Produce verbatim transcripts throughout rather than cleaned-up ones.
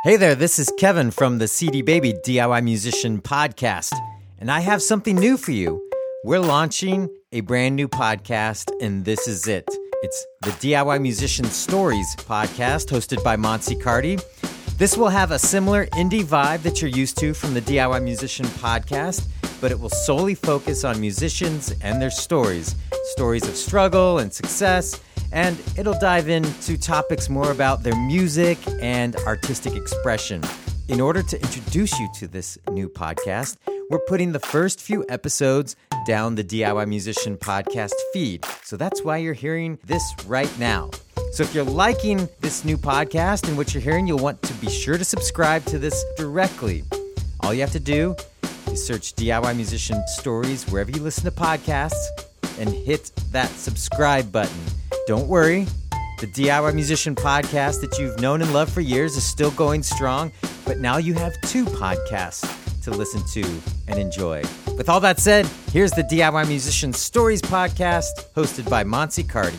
Hey there, this is Kevin from the C D Baby D I Y Musician Podcast, and I have something new for you. We're launching a brand new podcast, and this is it. It's the D I Y Musician Stories podcast, hosted by Monty Cardi. This will have a similar indie vibe that you're used to from the D I Y Musician Podcast, but it will solely focus on musicians and their stories, stories of struggle and success, and it'll dive into topics more about their music and artistic expression. In order to introduce you to this new podcast, we're putting the first few episodes down the D I Y Musician Podcast feed. So that's why you're hearing this right now. So if you're liking this new podcast and what you're hearing, you'll want to be sure to subscribe to this directly. All you have to do is search D I Y Musician Stories wherever you listen to podcasts and hit that subscribe button. Don't worry, the D I Y Musician Podcast that you've known and loved for years is still going strong, but now you have two podcasts to listen to and enjoy. With all that said, here's the D I Y Musician Stories Podcast, hosted by Monty Cardi.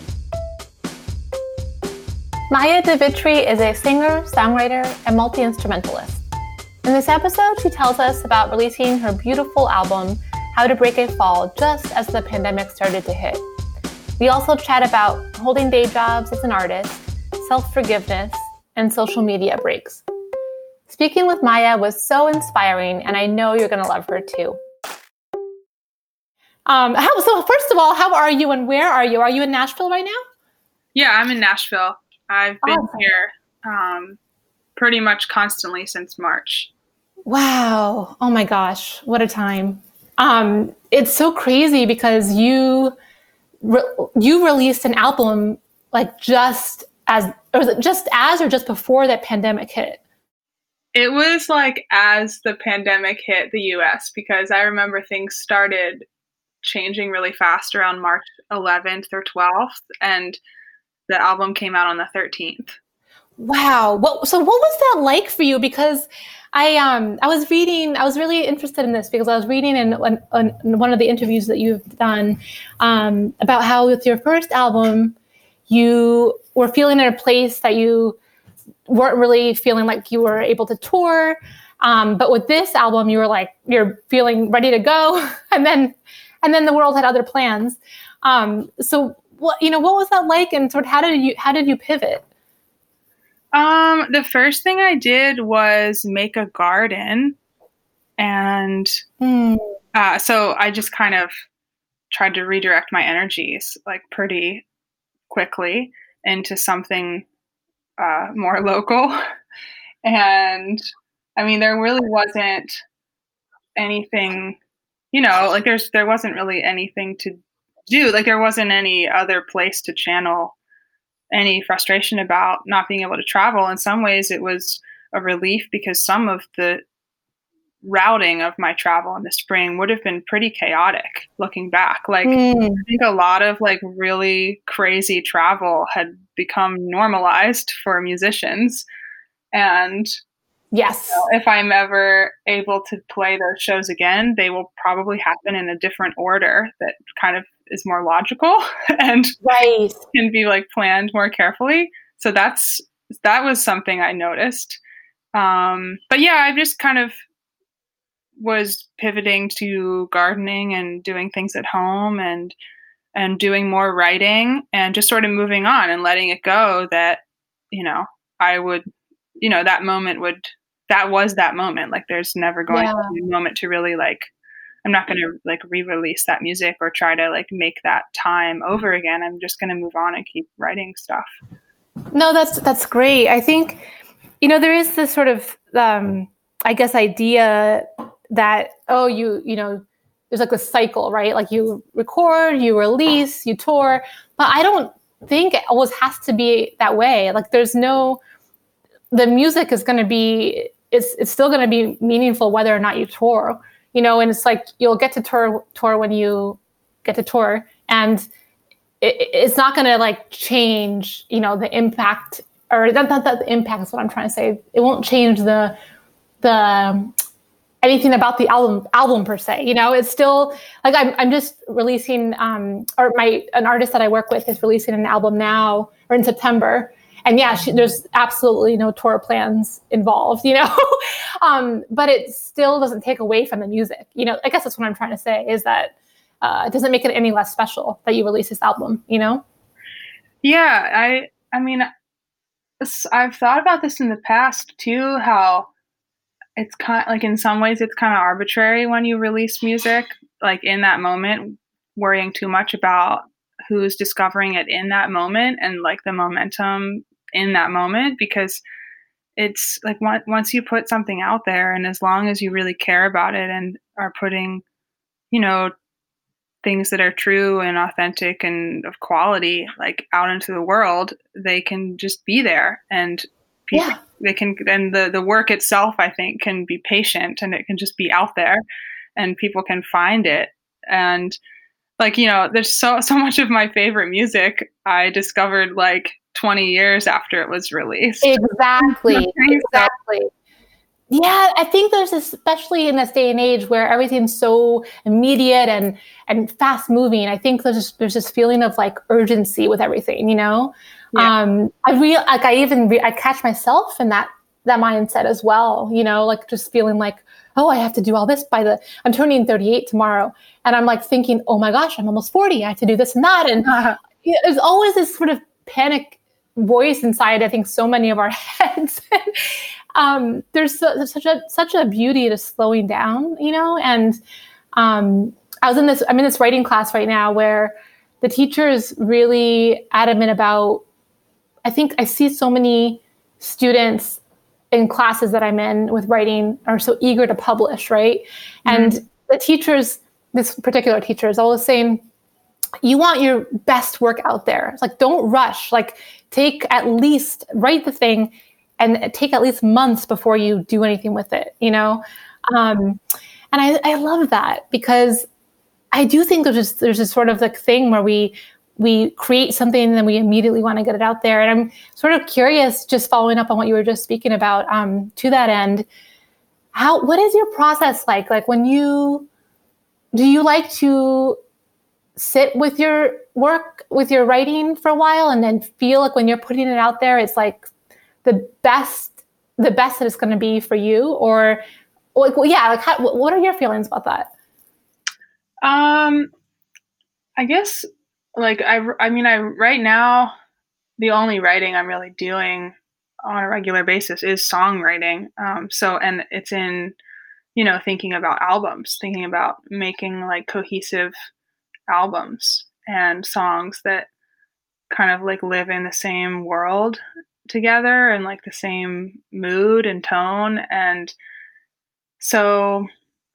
Maya DeVitri is a singer, songwriter, and multi-instrumentalist. In this episode, she tells us about releasing her beautiful album, How to Break a Fall, just as the pandemic started to hit. We also chat about holding day jobs as an artist, self-forgiveness, and social media breaks. Speaking with Maya was so inspiring, and I know you're going to love her too. Um, how, so first of all, how are you and where are you? Are you in Nashville right now? Yeah, I'm in Nashville. I've been Awesome. here um, pretty much constantly since March. Wow. Oh my gosh. What a time. Um, it's so crazy because you re- you released an album like just as, or was it just as or just before that pandemic hit? It was like as the pandemic hit the U S, because I remember things started changing really fast around March eleventh or twelfth, and the album came out on the thirteenth. Wow. What, so what was that like for you? Because I um I was reading, I was really interested in this because I was reading in, in, in one of the interviews that you've done um, about how with your first album, you were feeling in a place that you weren't really feeling like you were able to tour. Um, but with this album, you were like, you're feeling ready to go. And then, and then the world had other plans. Um, so what, you know, what was that like? And sort of how did you, how did you pivot? Um, the first thing I did was make a garden. And Mm. uh, so I just kind of tried to redirect my energies like pretty quickly into something uh, more local. And I mean, there really wasn't anything, you know, like there's, there wasn't really anything to do. Like there wasn't any other place to channel any frustration about not being able to travel. In some ways it was a relief because some of the routing of my travel in the spring would have been pretty chaotic looking back. Like Mm. I think a lot of like really crazy travel had become normalized for musicians. And Yes. you know, if I'm ever able to play those shows again, they will probably happen in a different order that kind of is more logical and Right. can be like planned more carefully. So that's, that was something I noticed. Um, but yeah, I just kind of was pivoting to gardening and doing things at home and, and doing more writing and just sort of moving on and letting it go that, you know, I would, you know, that moment would, that was that moment. Like there's never going Yeah. to be a moment to really like, I'm not going to like re-release that music or try to like make that time over again. I'm just going to move on and keep writing stuff. No, that's, that's great. I think, you know, there is this sort of, um, I guess, idea that, oh, you, you know, there's like a cycle, right? Like you record, you release, you tour, but I don't think it always has to be that way. Like there's no, the music is going to be, it's, it's still going to be meaningful whether or not you tour, you know, and it's like, you'll get to tour, tour when you get to tour, and it, it's not going to like change, you know, the impact, or not, not that the impact is what I'm trying to say. It won't change the, the, anything about the album album per se, you know. It's still like I'm I'm just releasing um or my an artist that I work with is releasing an album now or in September, and yeah, she, there's absolutely no tour plans involved, you know, um, but it still doesn't take away from the music. You know, I guess that's what I'm trying to say is that uh, it doesn't make it any less special that you release this album, you know? Yeah, I, I mean, I've thought about this in the past too, how it's kind like in some ways it's kind of arbitrary when you release music, like in that moment, worrying too much about who's discovering it in that moment and like the momentum in that moment, because it's like once you put something out there, and as long as you really care about it and are putting, you know, things that are true and authentic and of quality, like out into the world, they can just be there, and people, yeah. they can, and the, the work itself, I think, can be patient, and it can just be out there and people can find it. And like, you know, there's so, so much of my favorite music I discovered like twenty years after it was released. Exactly. Exactly. Yeah, I think there's, especially in this day and age where everything's so immediate and and fast moving, I think there's just, there's this feeling of like urgency with everything, you know. Yeah. Um, I real like I even re- I catch myself in that that mindset as well, you know, like just feeling like, oh, I have to do all this by the I'm turning thirty-eight tomorrow, and I'm like thinking, oh my gosh, I'm almost forty, I have to do this and that, and uh-huh. There's always this sort of panic voice inside, I think, so many of our heads. um, there's, so, there's such a such a beauty to slowing down, you know. And um, I was in this I'm in this writing class right now where the teacher is really adamant about. I think I see so many students in classes that I'm in with writing are so eager to publish, right? Mm-hmm. And the teachers, this particular teacher, is always saying, you want your best work out there. It's like, don't rush. Like, take at least, write the thing and take at least months before you do anything with it, you know? Um, and I, I love that, because I do think there's just, there's this sort of like thing where we, we create something and then we immediately want to get it out there. And I'm sort of curious, just following up on what you were just speaking about, um, to that end, how, what is your process like? Like when you, do you like to sit with your work, with your writing for a while and then feel like when you're putting it out there, it's like the best, the best that it's going to be for you? Or like, well, yeah, like how, what are your feelings about that? Um, I guess like, I, I mean, I, right now, the only writing I'm really doing on a regular basis is songwriting. Um, so, and it's in, you know, thinking about albums, thinking about making like cohesive albums and songs that kind of like live in the same world together and like the same mood and tone. And so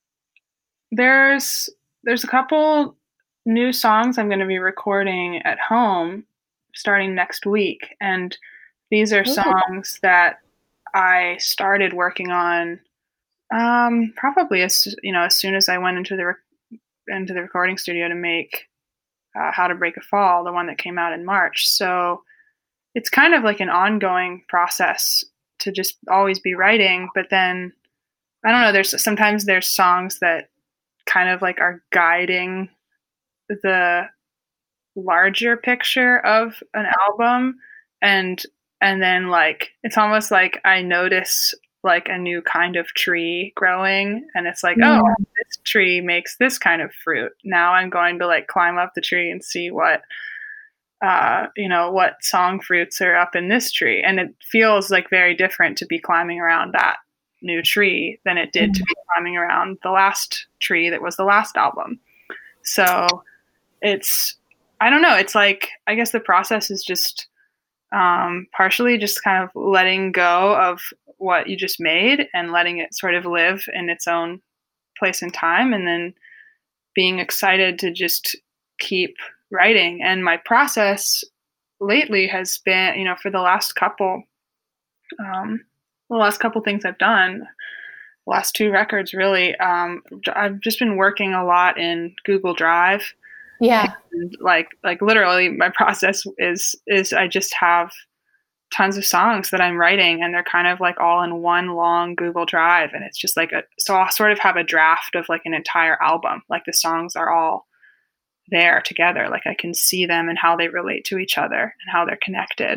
there's there's a couple new songs I'm going to be recording at home starting next week, and these are songs that I started working on um probably as you know as soon as I went into the re- into the recording studio to make uh, How to Break a Fall, the one that came out in March. So it's kind of like an ongoing process to just always be writing. But then I don't know, there's sometimes there's songs that kind of like are guiding the larger picture of an album, and and then like it's almost like I notice like a new kind of tree growing, and it's like, yeah. oh, this tree makes this kind of fruit. Now I'm going to like climb up the tree and see what uh you know what song fruits are up in this tree, and it feels like very different to be climbing around that new tree than it did mm-hmm. to be climbing around the last tree that was the last album. So it's I don't know, it's like I guess the process is just um partially just kind of letting go of what you just made and letting it sort of live in its own place and time, and then being excited to just keep writing. And my process lately has been, you know, for the last couple, um, the last couple things I've done, last two records really, um, I've just been working a lot in Google Drive. Yeah. And like, like literally my process is, is I just have tons of songs that I'm writing, and they're kind of like all in one long Google Drive. And it's just like a, so I'll sort of have a draft of like an entire album. Like the songs are all there together. Like I can see them and how they relate to each other and how they're connected.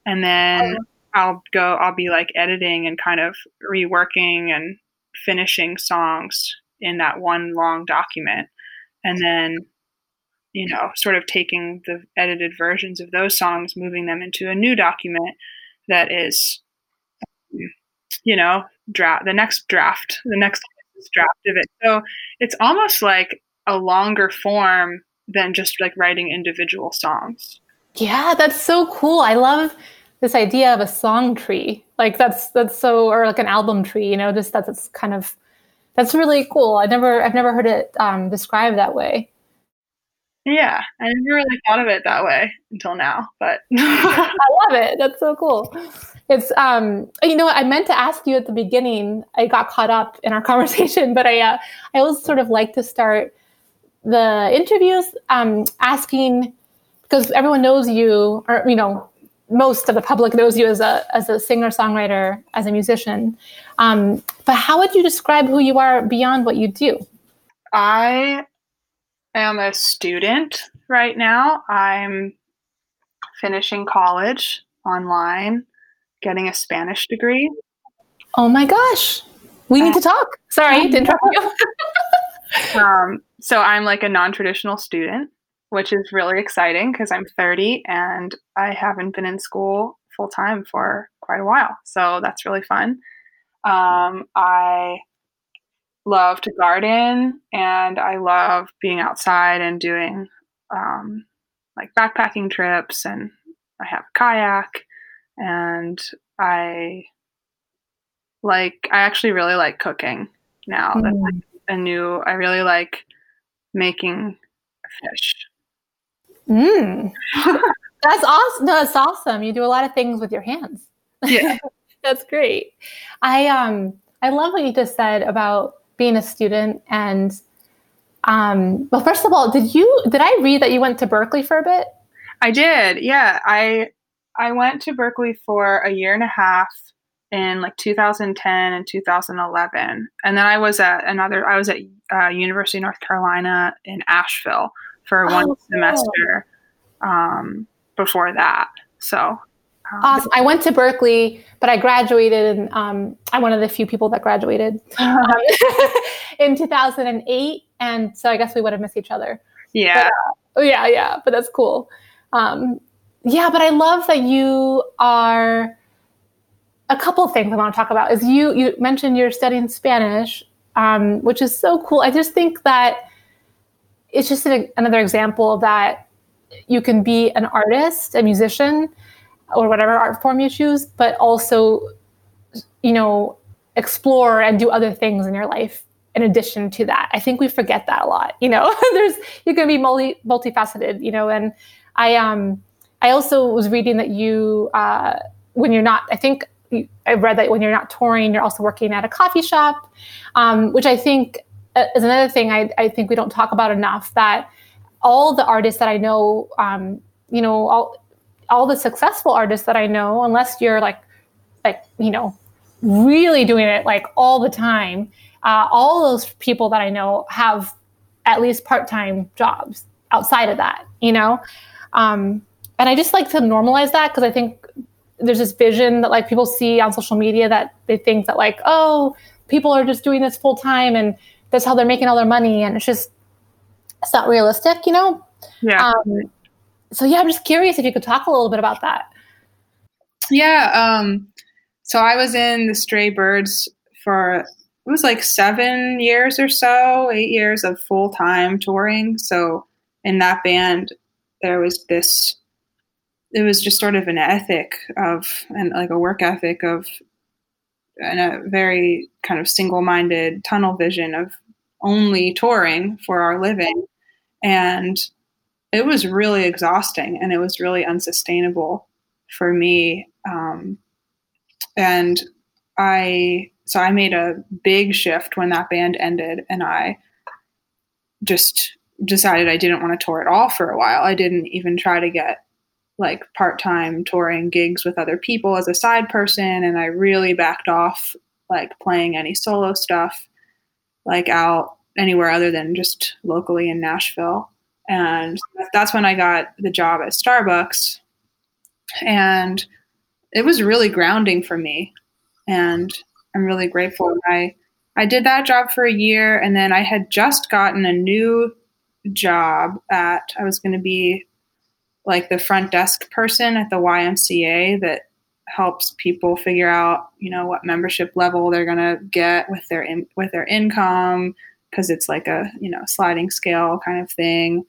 And then I'll go, I'll be like editing and kind of reworking and finishing songs in that one long document. And then, you know, sort of taking the edited versions of those songs, moving them into a new document that is, you know, draft, the next draft, the next draft of it. So it's almost like a longer form than just like writing individual songs. Yeah, that's so cool. I love this idea of a song tree. Like that's that's so, or like an album tree, you know, just that it's kind of, that's really cool. I never I've never heard it um, described that way. Yeah, I never really thought of it that way until now, but I love it. That's so cool. It's um, you know, I meant to ask you at the beginning. I got caught up in our conversation, but I uh, I always sort of like to start the interviews um, asking, because everyone knows you, or you know, most of the public knows you as a as a singer songwriter, as a musician. Um, but how would you describe who you are beyond what you do? I am a student right now. I'm finishing college online, getting a Spanish degree. Oh my gosh. We need to talk. Sorry to interrupt you. um, so I'm like a non-traditional student, which is really exciting because I'm thirty and I haven't been in school full time for quite a while. So that's really fun. Um, I love to garden and I love being outside and doing um, like backpacking trips, and I have a kayak, and I like, I actually really like cooking now. Mm. That's like a new, I really like making fish. Mm. That's awesome. No, that's awesome. You do a lot of things with your hands. Yeah. That's great. I, um, I love what you just said about being a student. And, um, well, first of all, did you, did I read that you went to Berklee for a bit? I did. Yeah. I, I went to Berklee for a year and a half in like two thousand ten and two thousand eleven. And then I was at another, I was at uh, University of North Carolina in Asheville for one oh, semester um, before that. So um, awesome. I went to Berklee, but I graduated, and um, I'm one of the few people that graduated um, in two thousand eight. And so I guess we would have missed each other. Yeah. But, uh, yeah, yeah. But that's cool. Um, yeah, but I love that you are, a couple of things I want to talk about is you, you mentioned you're studying Spanish, um, which is so cool. I just think that it's just a, another example that you can be an artist, a musician, or whatever art form you choose, but also, you know, explore and do other things in your life in addition to that. I think we forget that a lot. You know, there's, you can be multi multifaceted, you know, and I, um, I also was reading that you, uh, when you're not, I think I read that when you're not touring, you're also working at a coffee shop, um, which I think is another thing I, I think we don't talk about enough, that all the artists that I know, um, you know, all, all the successful artists that I know, unless you're like, like, you know, really doing it like all the time, uh, all those people that I know have at least part-time jobs outside of that, you know? Um, and I just like to normalize that, because I think there's this vision that like people see on social media that they think that like, oh, people are just doing this full time and that's how they're making all their money. And it's just, it's not realistic, you know? Yeah. Um, so yeah, I'm just curious if you could talk a little bit about that. Yeah. Um, so I was in the Stray Birds for, it was like seven years or so, eight years of full-time touring. So in that band, there was this, it was just sort of an ethic of, and like a work ethic of, and a very kind of single-minded tunnel vision of only touring for our living. And it was really exhausting, and it was really unsustainable for me. Um, and I, so I made a big shift when that band ended, and I just decided I didn't want to tour at all for a while. I didn't even try to get like part-time touring gigs with other people as a side person. And I really backed off like playing any solo stuff, like out anywhere other than just locally in Nashville. And that's when I got the job at Starbucks. And it was really grounding for me. And I'm really grateful. I, I did that job for a year, and then I had just gotten a new job at, I was going to be like the front desk person at the Y M C A that helps people figure out, you know, what membership level they're going to get with their, in, with their income. Cause it's like a, you know, sliding scale kind of thing.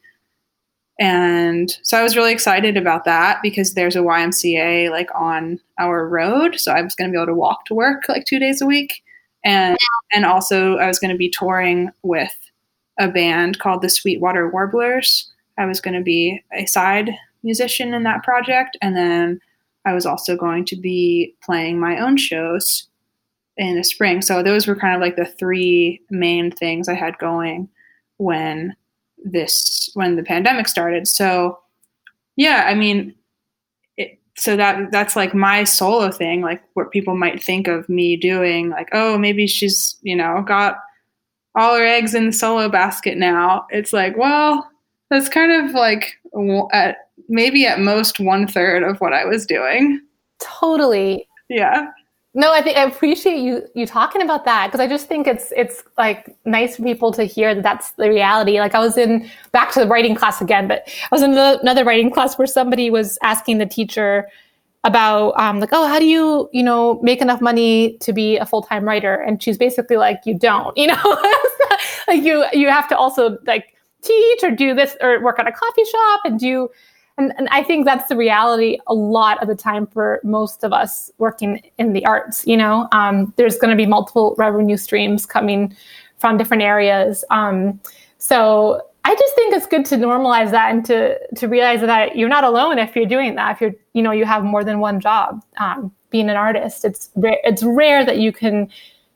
And so I was really excited about that because there's a Y M C A like on our road. So I was going to be able to walk to work like two days a week. And, and also I was going to be touring with a band called the Sweetwater Warblers. I was going to be a side musician in that project. And then I was also going to be playing my own shows in the spring. So those were kind of like the three main things I had going when this, when the pandemic started. So yeah, I mean, it, so that, that's like my solo thing, like what people might think of me doing, like, oh, maybe she's, you know, got all her eggs in the solo basket now. It's like, well, that's kind of like at maybe at most one third of what I was doing. Totally. Yeah. No, I think I appreciate you you talking about that, because I just think it's it's like nice for people to hear that that's the reality. Like I was in back to the writing class again, but I was in another writing class where somebody was asking the teacher about um, like, oh, how do you you know make enough money to be a full time writer? And she's basically like, you don't, you know, like you you have to also like teach or do this or work at a coffee shop and do. And, and I think that's the reality a lot of the time for most of us working in the arts. You know, um, there's going to be multiple revenue streams coming from different areas. Um, so I just think it's good to normalize that and to to realize that you're not alone if you're doing that. If you're, you know, you have more than one job um, being an artist. It's ra- it's rare that you can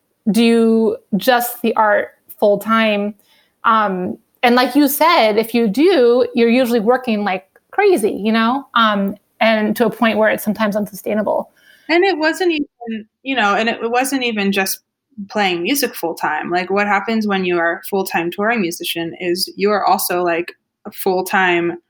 do just the art full time. Um, and like you said, if you do, you're usually working like crazy, you know, um, and to a point where it's sometimes unsustainable. And it wasn't even, you know, and it wasn't even just playing music full time. Like what happens when you are a full time touring musician is you are also like a full time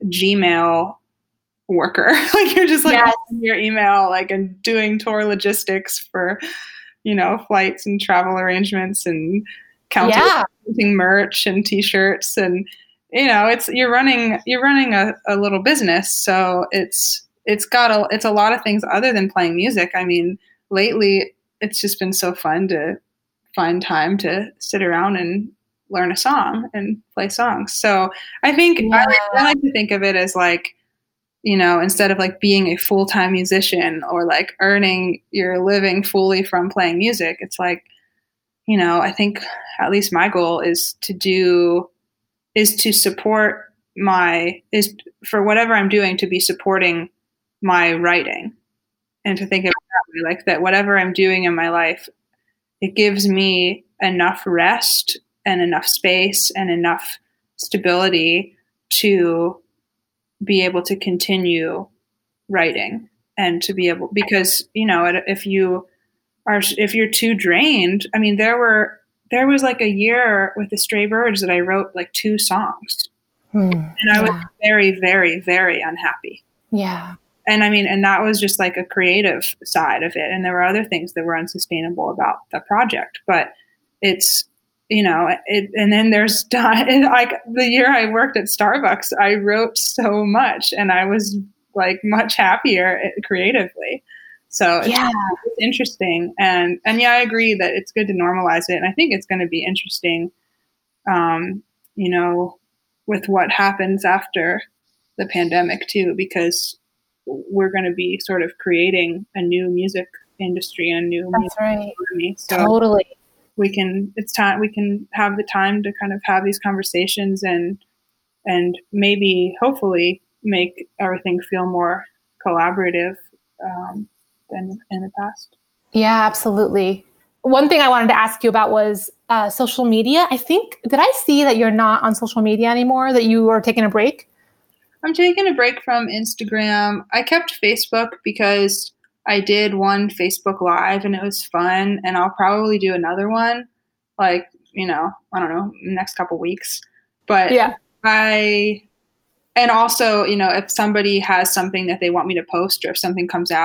Gmail worker. Like you're just like yes. on your email, like and doing tour logistics for, you know, flights and travel arrangements and counting yeah. merch and t-shirts and. You know, it's you're running you're running a, a little business, so it's it's got a it's a lot of things other than playing music. I mean, lately it's just been so fun to find time to sit around and learn a song and play songs. So I think yeah. I, like, I like to think of it as like, you know, instead of like being a full-time musician or like earning your living fully from playing music, it's like, you know, I think at least my goal is to do. is to support my, is for whatever I'm doing to be supporting my writing and to think of it that way, like that whatever I'm doing in my life, it gives me enough rest and enough space and enough stability to be able to continue writing and to be able, because, you know, if you are, if you're too drained, I mean, there were, There was like a year with the Stray Birds that I wrote like two songs. Hmm, and I yeah. was very, very, very unhappy. Yeah. And I mean, and that was just like a creative side of it. And there were other things that were unsustainable about the project. But it's, you know, it, and then there's like the year I worked at Starbucks, I wrote so much and I was like much happier creatively. So it's, yeah. it's interesting. And, and yeah, I agree that it's good to normalize it. And I think it's going to be interesting, um, you know, with what happens after the pandemic too, because we're going to be sort of creating a new music industry and a new That's music right. economy. So totally. We can, it's time, we can have the time to kind of have these conversations and, and maybe hopefully make everything feel more collaborative, um, than in the past. Yeah, absolutely. One thing I wanted to ask you about was uh, social media. I think, did I see that you're not on social media anymore, that you are taking a break? I'm taking a break from Instagram. I kept Facebook because I did one Facebook Live and it was fun, and I'll probably do another one, like, you know, I don't know, next couple weeks. But yeah. I, and also, you know, if somebody has something that they want me to post or if something comes out,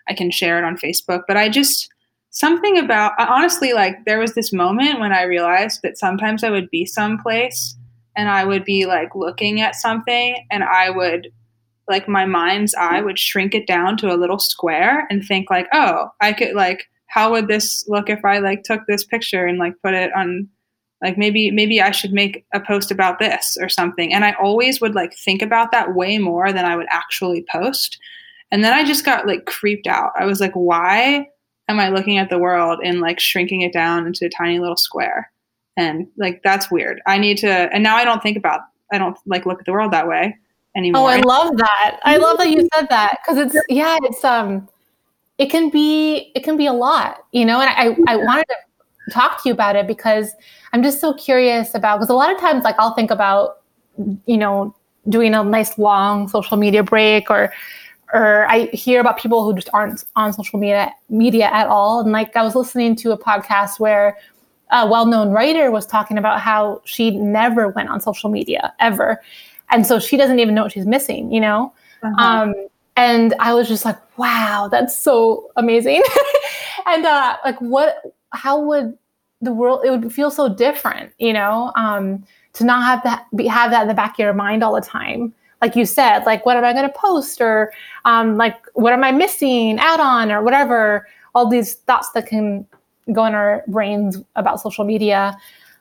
I can share it on Facebook. But I just, something about, honestly, like there was this moment when I realized that sometimes I would be someplace and I would be like looking at something and I would, like my mind's eye would shrink it down to a little square and think like, oh, I could like, how would this look if I like took this picture and like put it on, like maybe, maybe I should make a post about this or something. And I always would like think about that way more than I would actually post. And then I just got like creeped out. I was like, why am I looking at the world and like shrinking it down into a tiny little square? And like, that's weird. I need to, and now I don't think about, I don't like look at the world that way anymore. Oh, I love that. I love that you said that. Cause it's, yeah, it's, um, it can be, it can be a lot, you know, and I, I wanted to talk to you about it because I'm just so curious about, because a lot of times like I'll think about, you know, doing a nice long social media break, or or I hear about people who just aren't on social media media at all. And like I was listening to a podcast where a well-known writer was talking about how she never went on social media ever. And so she doesn't even know what she's missing, you know? Uh-huh. Um, and I was just like, wow, that's so amazing. and uh, like what, how would the world, it would feel so different, you know, um, to not have that, be, have that in the back of your mind all the time. Like you said, like, what am I going to post? Or um, like, what am I missing out on, or whatever, all these thoughts that can go in our brains about social media,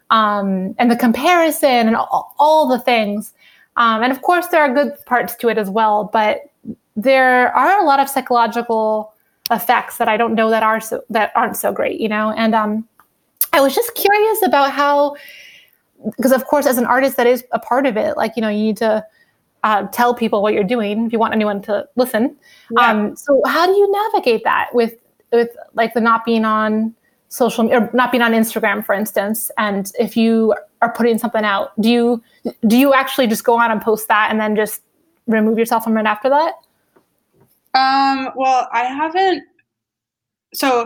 um, and the comparison and all, all the things. Um, and of course there are good parts to it as well, but there are a lot of psychological effects that I don't know that are so, that aren't so great, you know? And, um, I was just curious about how, because of course, as an artist, that is a part of it. Like, you know, you need to uh, tell people what you're doing if you want anyone to listen. Yeah. Um, so how do you navigate that with, with like the not being on social or not being on Instagram, for instance? And if you are putting something out, do you, do you actually just go on and post that and then just remove yourself from it after that? Um, well, I haven't, so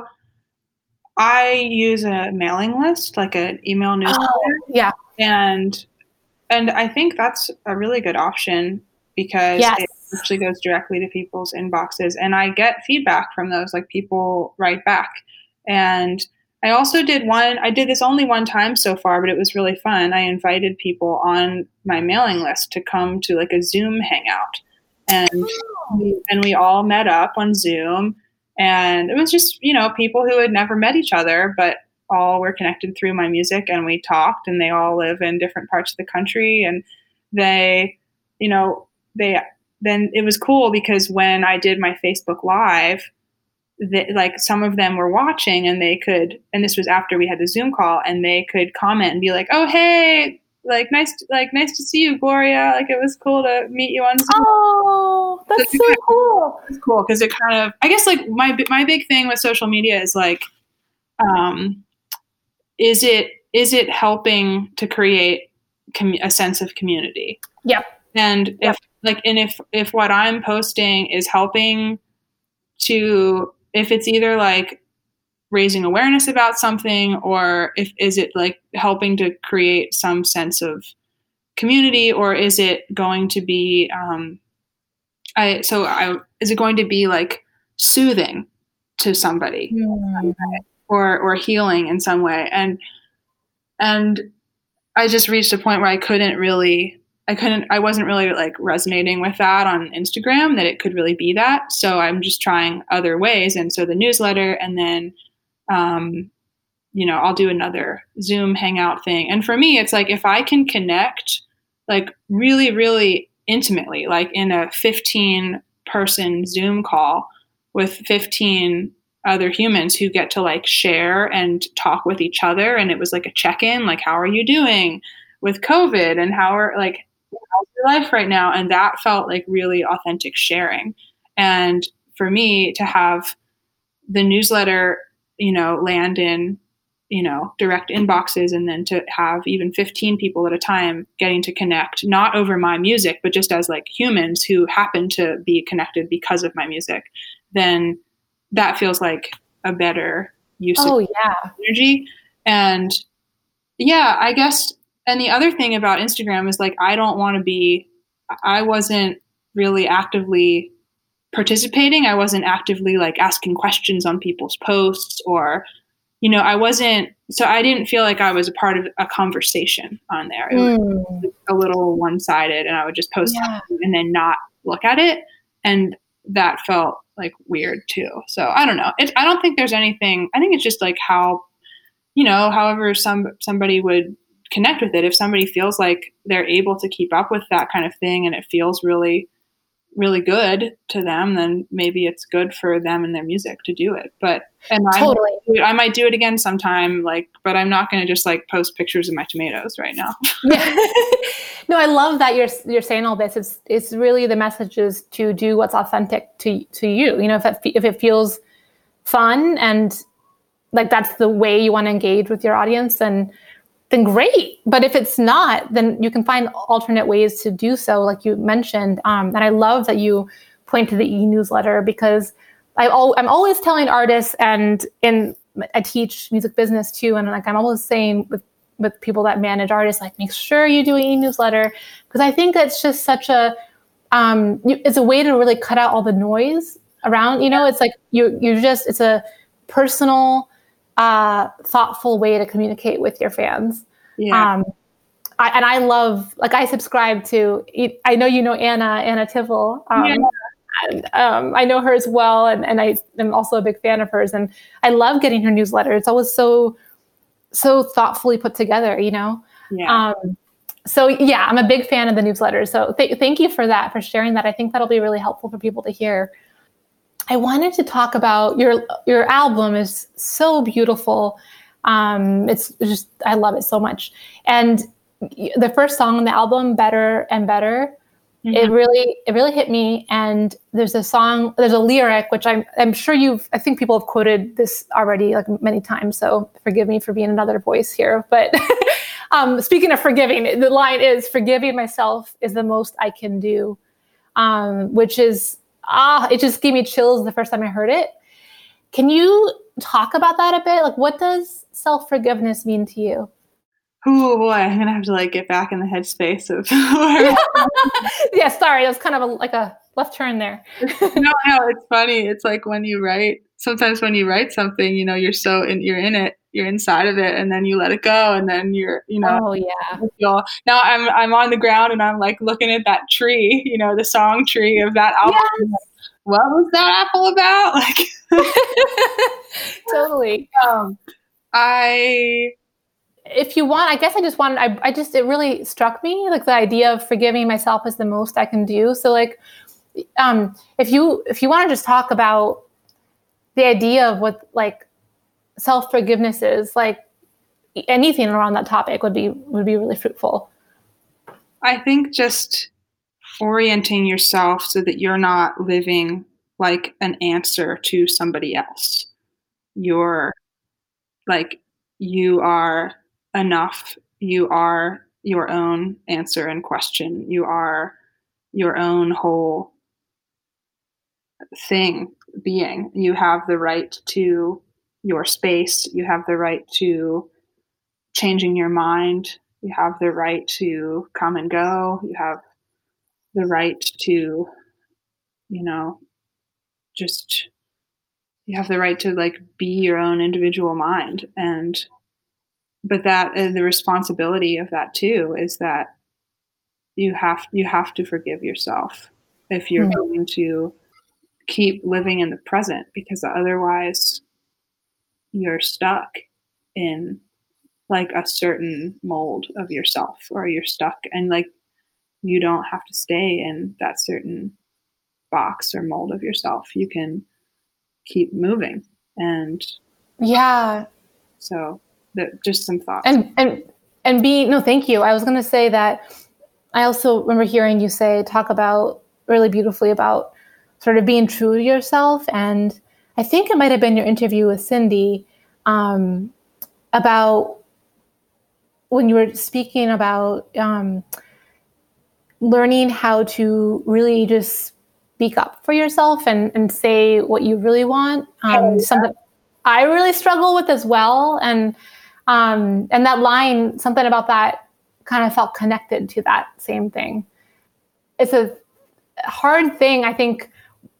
I use a mailing list, like an email newsletter. Oh, yeah. And and I think that's a really good option because yes. it actually goes directly to people's inboxes. And I get feedback from those, like people write back. And I also did one, I did this only one time so far, but it was really fun. I invited people on my mailing list to come to like a Zoom hangout. And, oh. we, and we all met up on Zoom. And it was just, you know, people who had never met each other, but all were connected through my music, and we talked, and they all live in different parts of the country. And they, you know, they, then it was cool because when I did my Facebook Live, they, like some of them were watching, and they could, and this was after we had the Zoom call, and they could comment and be like, oh, hey, like nice, to, like nice to see you, Gloria. Like it was cool to meet you on Zoom. Oh, that's so, so cool. It's cool because it kind of, I guess, like my my big thing with social media is like, um, is it is it helping to create com- a sense of community? Yep. And yep. if like, and if if what I'm posting is helping to, if it's either like raising awareness about something, or if is it like helping to create some sense of community, or is it going to be um I so I is it going to be like soothing to somebody, mm-hmm. or or healing in some way? And and I just reached a point where I couldn't really I couldn't I wasn't really like resonating with that on Instagram, that it could really be that. So I'm just trying other ways. And so the newsletter, and then um, you know, I'll do another Zoom hangout thing. And for me, it's like, if I can connect like really, really intimately, like in a fifteen person Zoom call with fifteen other humans who get to like share and talk with each other. And it was like a check-in, like, how are you doing with COVID, and how are like, how's your life right now? And that felt like really authentic sharing. And for me to have the newsletter, you know, land in, you know, direct inboxes, and then to have even fifteen people at a time getting to connect, not over my music, but just as like humans who happen to be connected because of my music, then that feels like a better use oh, of yeah. energy. And yeah, I guess, and the other thing about Instagram is like, I don't want to be, I wasn't really actively participating. I wasn't actively like asking questions on people's posts, or, you know, I wasn't, so I didn't feel like I was a part of a conversation on there. It was Mm. a little one-sided, and I would just post Yeah. something and then not look at it. And that felt like weird too. So I don't know. It, I don't think there's anything, I think it's just like how, you know, however some, somebody would connect with it. If somebody feels like they're able to keep up with that kind of thing and it feels really, really good to them, then maybe it's good for them and their music to do it. But, and Totally. I, I might do it again sometime, like, but I'm not going to just like post pictures of my tomatoes right now. Yeah. No, I love that you're you're saying all this. It's it's really the message is to do what's authentic to to you. You know, if it, if it feels fun and like that's the way you want to engage with your audience, then then great. But if it's not, then you can find alternate ways to do so, like you mentioned. Um, and I love that you point to the e-newsletter, because I al- I'm always telling artists, and in I teach music business too, and like I'm always saying with with people that manage artists, like make sure you do an e-newsletter, because I think it's just such a um, it's a way to really cut out all the noise around. You know, it's like you you just it's a personal, uh, thoughtful way to communicate with your fans. Yeah. Um, I, and I love, like I subscribe to, I know you know Anna, Anna Tivel. Um, Yeah. and, um, I know her as well. And, and I am also a big fan of hers. And I love getting her newsletter. It's always so, so thoughtfully put together, you know? Yeah. Um, so yeah, I'm a big fan of the newsletter. So th- thank you for that, for sharing that. I think that'll be really helpful for people to hear. I wanted to talk about your your album is so beautiful. Um, it's just, I love it so much. And the first song on the album, Better and Better, mm-hmm. it really it really hit me. And there's a song, there's a lyric, which I'm I'm sure you've, I think people have quoted this already like many times. So forgive me for being another voice here. But um, speaking of forgiving, the line is, "Forgiving myself is the most I can do," um, which is, Ah, it just gave me chills the first time I heard it. Can you talk about that a bit? Like, what does self-forgiveness mean to you? Oh boy, I'm gonna have to like get back in the headspace of. Yeah, sorry, that was kind of a, like a left turn there. no, no, it's funny. It's like when you write. Sometimes when you write something, you know, you're so in, you're in it, you're inside of it, and then you let it go, and then you're, you know. Oh yeah. You're, now I'm I'm on the ground and I'm like looking at that tree, you know, the song tree of that album. Yes. Like, what was that apple about? Like. Totally. Um, I. If you want, I guess I just wanted, I, I just, it really struck me, like the idea of forgiving myself is the most I can do. So like, um, if you, if you want to just talk about the idea of what like self-forgiveness is, like anything around that topic would be, would be really fruitful. I think just orienting yourself so that you're not living like an answer to somebody else. You're like, you are enough. You are your own answer and question. You are your own whole thing, being. You have the right to your space. You have the right to changing your mind. You have the right to come and go. You have the right to, you know, just, you have the right to like be your own individual mind. And but that uh, the responsibility of that too is that you have you have to forgive yourself if you're mm-hmm. going to keep living in the present, because otherwise you're stuck in like a certain mold of yourself, or you're stuck and like you don't have to stay in that certain box or mold of yourself. You can keep moving. And yeah, so that just some thoughts. And and and be no, thank you. I was going to say that I also remember hearing you say talk about really beautifully about sort of being true to yourself, and I think it might have been your interview with Cindy um, about when you were speaking about um, learning how to really just speak up for yourself and, and say what you really want. Um, oh, yeah. Something I really struggle with as well, and. Um, and that line, something about that kind of felt connected to that same thing. It's a hard thing, I think,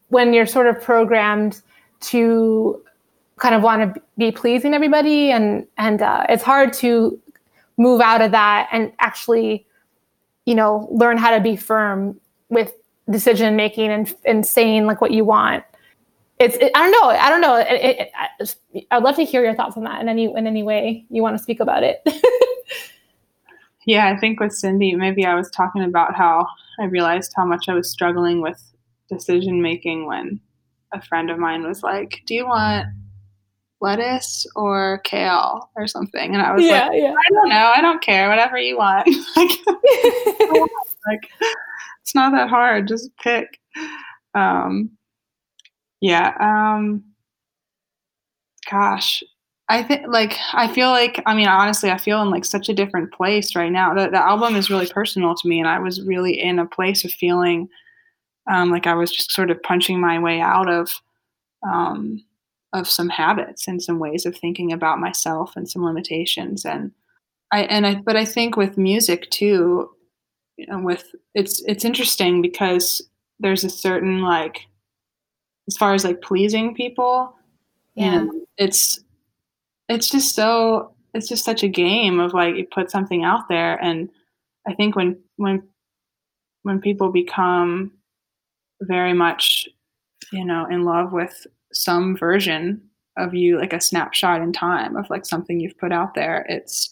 when you're sort of programmed to kind of want to be pleasing everybody, and and uh, it's hard to move out of that and actually, you know, learn how to be firm with decision making and and saying like what you want. It's it, I don't know I don't know. It, it, it, I'd love to hear your thoughts on that in any in any way you want to speak about it. Yeah, I think with Cindy, maybe I was talking about how I realized how much I was struggling with decision making when a friend of mine was like, "Do you want lettuce or kale or something?" And I was yeah, like, yeah. "I don't know. I don't care. Whatever you want." like, like, it's not that hard. Just pick. Um, yeah. Um, gosh, I think like I feel like I mean honestly, I feel in like such a different place right now. The, the album is really personal to me, and I was really in a place of feeling um, like I was just sort of punching my way out of. Um, of some habits and some ways of thinking about myself and some limitations. And I, and I, but I think with music too, you know, with it's, it's interesting because there's a certain, like, as far as like pleasing people, Yeah. and it's, it's just so, it's just such a game of like, you put something out there. And I think when, when, when people become very much, you know, in love with some version of you, like a snapshot in time of like something you've put out there, it's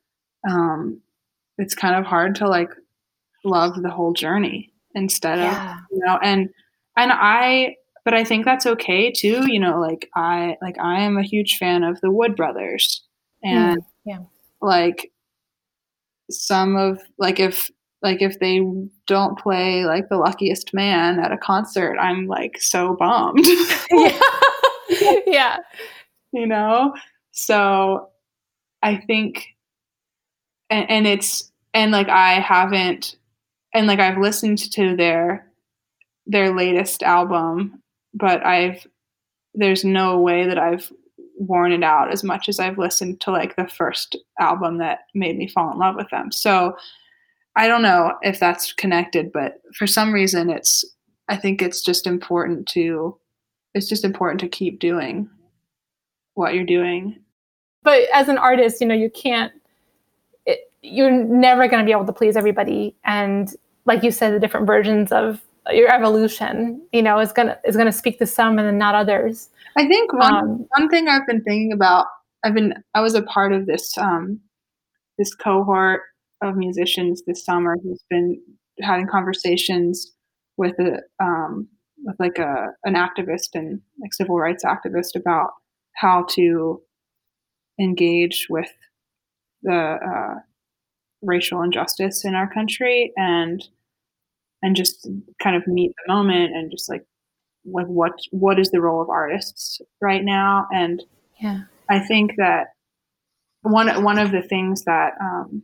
um it's kind of hard to like love the whole journey instead Yeah. of, you know, and and I but I think that's okay too, you know, like I like I am a huge fan of the Wood Brothers, and Mm, yeah. like some of like if like if they don't play like The Luckiest Man at a concert, I'm like so bummed. yeah. yeah. You know? So I think, and, and it's, and like I haven't, and like I've listened to their, their latest album, but I've, there's no way that I've worn it out as much as I've listened to like the first album that made me fall in love with them. So I don't know if that's connected, but for some reason it's, I think it's just important to, it's just important to keep doing what you're doing. But as an artist, you know, you can't, it, you're never going to be able to please everybody. And like you said, the different versions of your evolution, you know, is going to, is going to speak to some and then not others. I think one, Um, one thing I've been thinking about, I've been, I was a part of this, um, this cohort of musicians this summer who's been having conversations with a, um, with like a, an activist and like civil rights activist about how to engage with the, uh, racial injustice in our country, and, and just kind of meet the moment and just like, like what, what is the role of artists right now? And yeah. I think that one one of the things that um,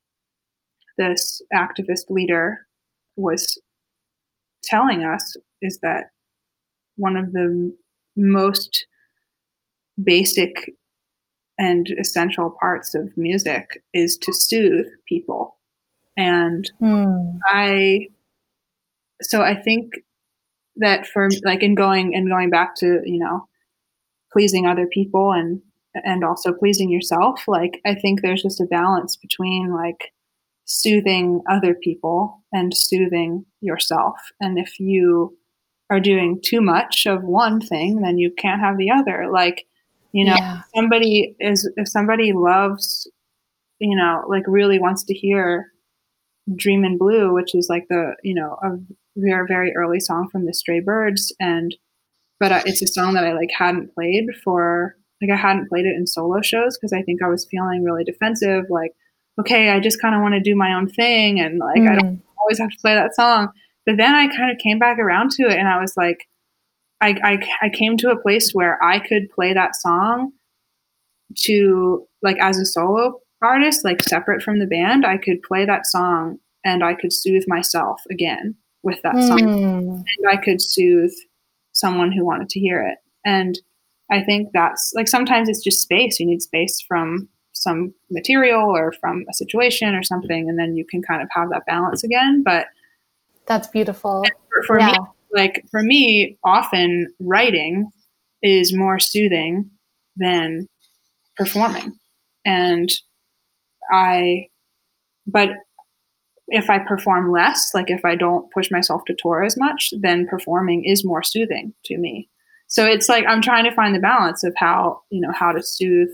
this activist leader was telling us is that one of the most basic and essential parts of music is to soothe people. And Hmm. I, so I think that for like in going and going back to, you know, pleasing other people and and also pleasing yourself, like I think there's just a balance between like soothing other people and soothing yourself. And if you are doing too much of one thing, then you can't have the other. Like, you know, Yeah. if somebody is if somebody loves, you know, like really wants to hear Dreamin' Blue, which is like the, you know, a very very early song from the Stray Birds, and but uh, it's a song that I like hadn't played for, like I hadn't played it in solo shows because I think I was feeling really defensive, like, okay, I just kind of want to do my own thing, and like mm. I don't always have to play that song. But then I kind of came back around to it, and I was like, I, I I came to a place where I could play that song to like as a solo artist, like separate from the band, I could play that song and I could soothe myself again with that mm. song, and I could soothe someone who wanted to hear it. And I think that's like sometimes it's just space. You need space from some material or from a situation or something, and then you can kind of have that balance again. But that's beautiful. For, for yeah. me, like for me, often writing is more soothing than performing. And I, but if I perform less, like if I don't push myself to tour as much, then performing is more soothing to me. So it's like, I'm trying to find the balance of how, you know, how to soothe,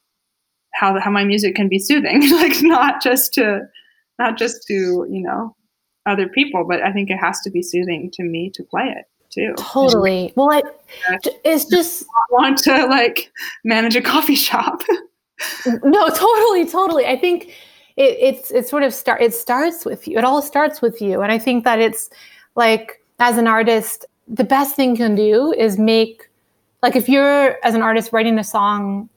how, how my music can be soothing, like not just to, not just to, you know, other people, but I think it has to be soothing to me to play it too. Totally. Well, I, it's just I want to like manage a coffee shop. No, totally, totally. I think it, it's it sort of start. It starts with you. It all starts with you, and I think that it's like as an artist, the best thing you can do is make like if you're as an artist writing a song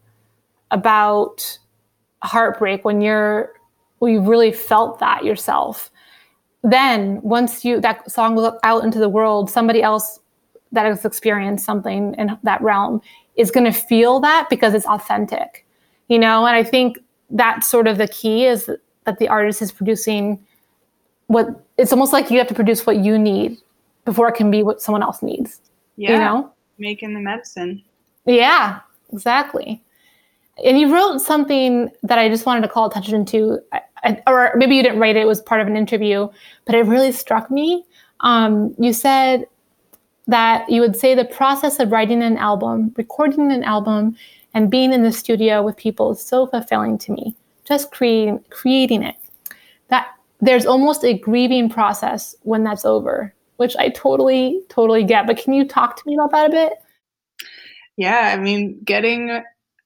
about heartbreak when you're when you really felt that yourself. Then once you that song goes out into the world, somebody else that has experienced something in that realm is going to feel that because it's authentic, you know? And I think that's sort of the key is that the artist is producing what it's almost like you have to produce what you need before it can be what someone else needs. Yeah. You know? Making the medicine. Yeah, exactly. And you wrote something that I just wanted to call attention to, I, or maybe you didn't write it, it was part of an interview, but it really struck me. Um, you said that you would say the process of writing an album, recording an album, and being in the studio with people is so fulfilling to me, just creating, creating it. That there's almost a grieving process when that's over, which I totally, totally get. But can you talk to me about that a bit? Yeah, I mean, getting...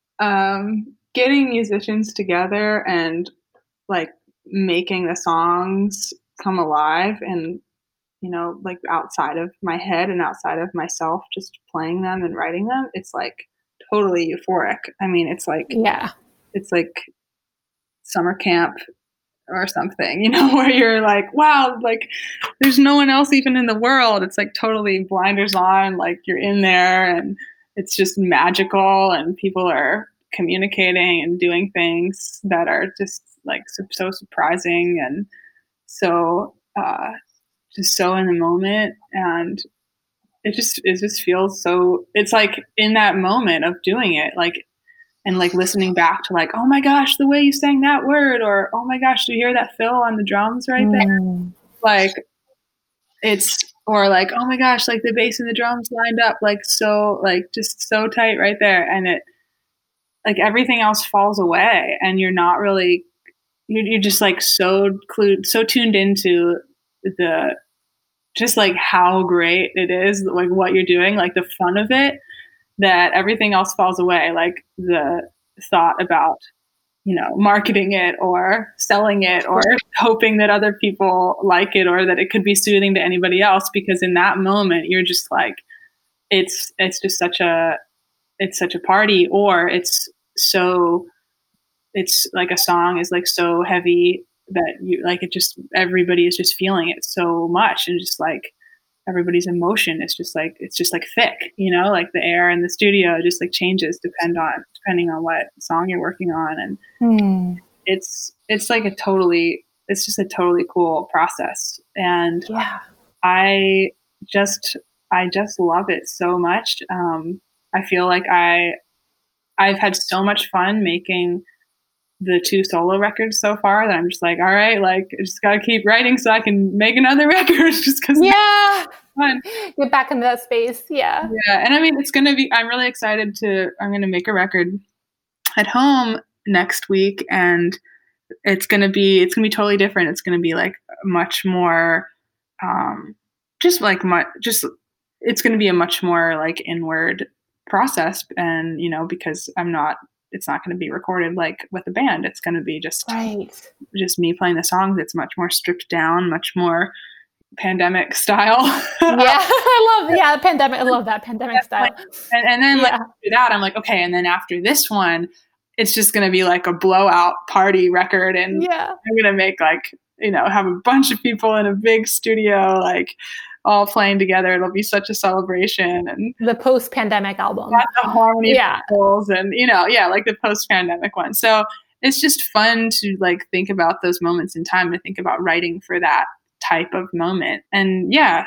Um, getting musicians together and like making the songs come alive and, you know, like outside of my head and outside of myself, just playing them and writing them. It's like totally euphoric. I mean, it's like, yeah, it's like summer camp or something, you know, where you're like, wow, like there's no one else even in the world. It's like totally blinders on, like you're in there and it's just magical and people are communicating and doing things that are just like so, so surprising and so uh, just so in the moment. And it just, it just feels so, it's like in that moment of doing it, like, and like listening back to like, oh my gosh, the way you sang that word, or, oh my gosh, do you hear that fill on the drums right there? Mm. Like it's, or like, oh my gosh, like the bass and the drums lined up, like, so like just so tight right there. And it, like everything else falls away and you're not really, you're, you're just like so clued, so tuned into the, just like how great it is, like what you're doing, like the fun of it, that everything else falls away. Like the thought about, you know, marketing it or selling it or hoping that other people like it or that it could be soothing to anybody else. Because in that moment, you're just like, it's, it's just such a, it's such a party, or it's so, it's like a song is like so heavy that you like, it just, everybody is just feeling it so much. And just like everybody's emotion is just like, it's just like thick, you know, like the air in the studio just like changes depend on, depending on what song you're working on. And mm. it's, it's like a totally, it's just a totally cool process. And yeah. I just, I just love it so much. Um, I feel like I, I've had so much fun making the two solo records so far that I'm just like, all right, like I just got to keep writing so I can make another record just because. Yeah. Fun. Get back into that space. Yeah. Yeah. And I mean, it's going to be, I'm really excited to, I'm going to make a record at home next week, and it's going to be, it's going to be totally different. It's going to be like much more, um, just like much, just, it's going to be a much more like inward process. And, you know, because I'm not, it's not going to be recorded like with a band. It's going to be just, right. just me playing the songs. It's much more stripped down, much more pandemic style. Yeah. I love, yeah, the pandemic. I love that pandemic style. Like, and, and then yeah. like after that, I'm like, okay. And then after this one, it's just going to be like a blowout party record. And yeah. I'm going to make like, you know, have a bunch of people in a big studio, like all playing together. It'll be such a celebration. And the post-pandemic album. That's the harmony yeah. vocals and, you know, yeah, like the post-pandemic one. So it's just fun to like think about those moments in time and think about writing for that type of moment. And yeah,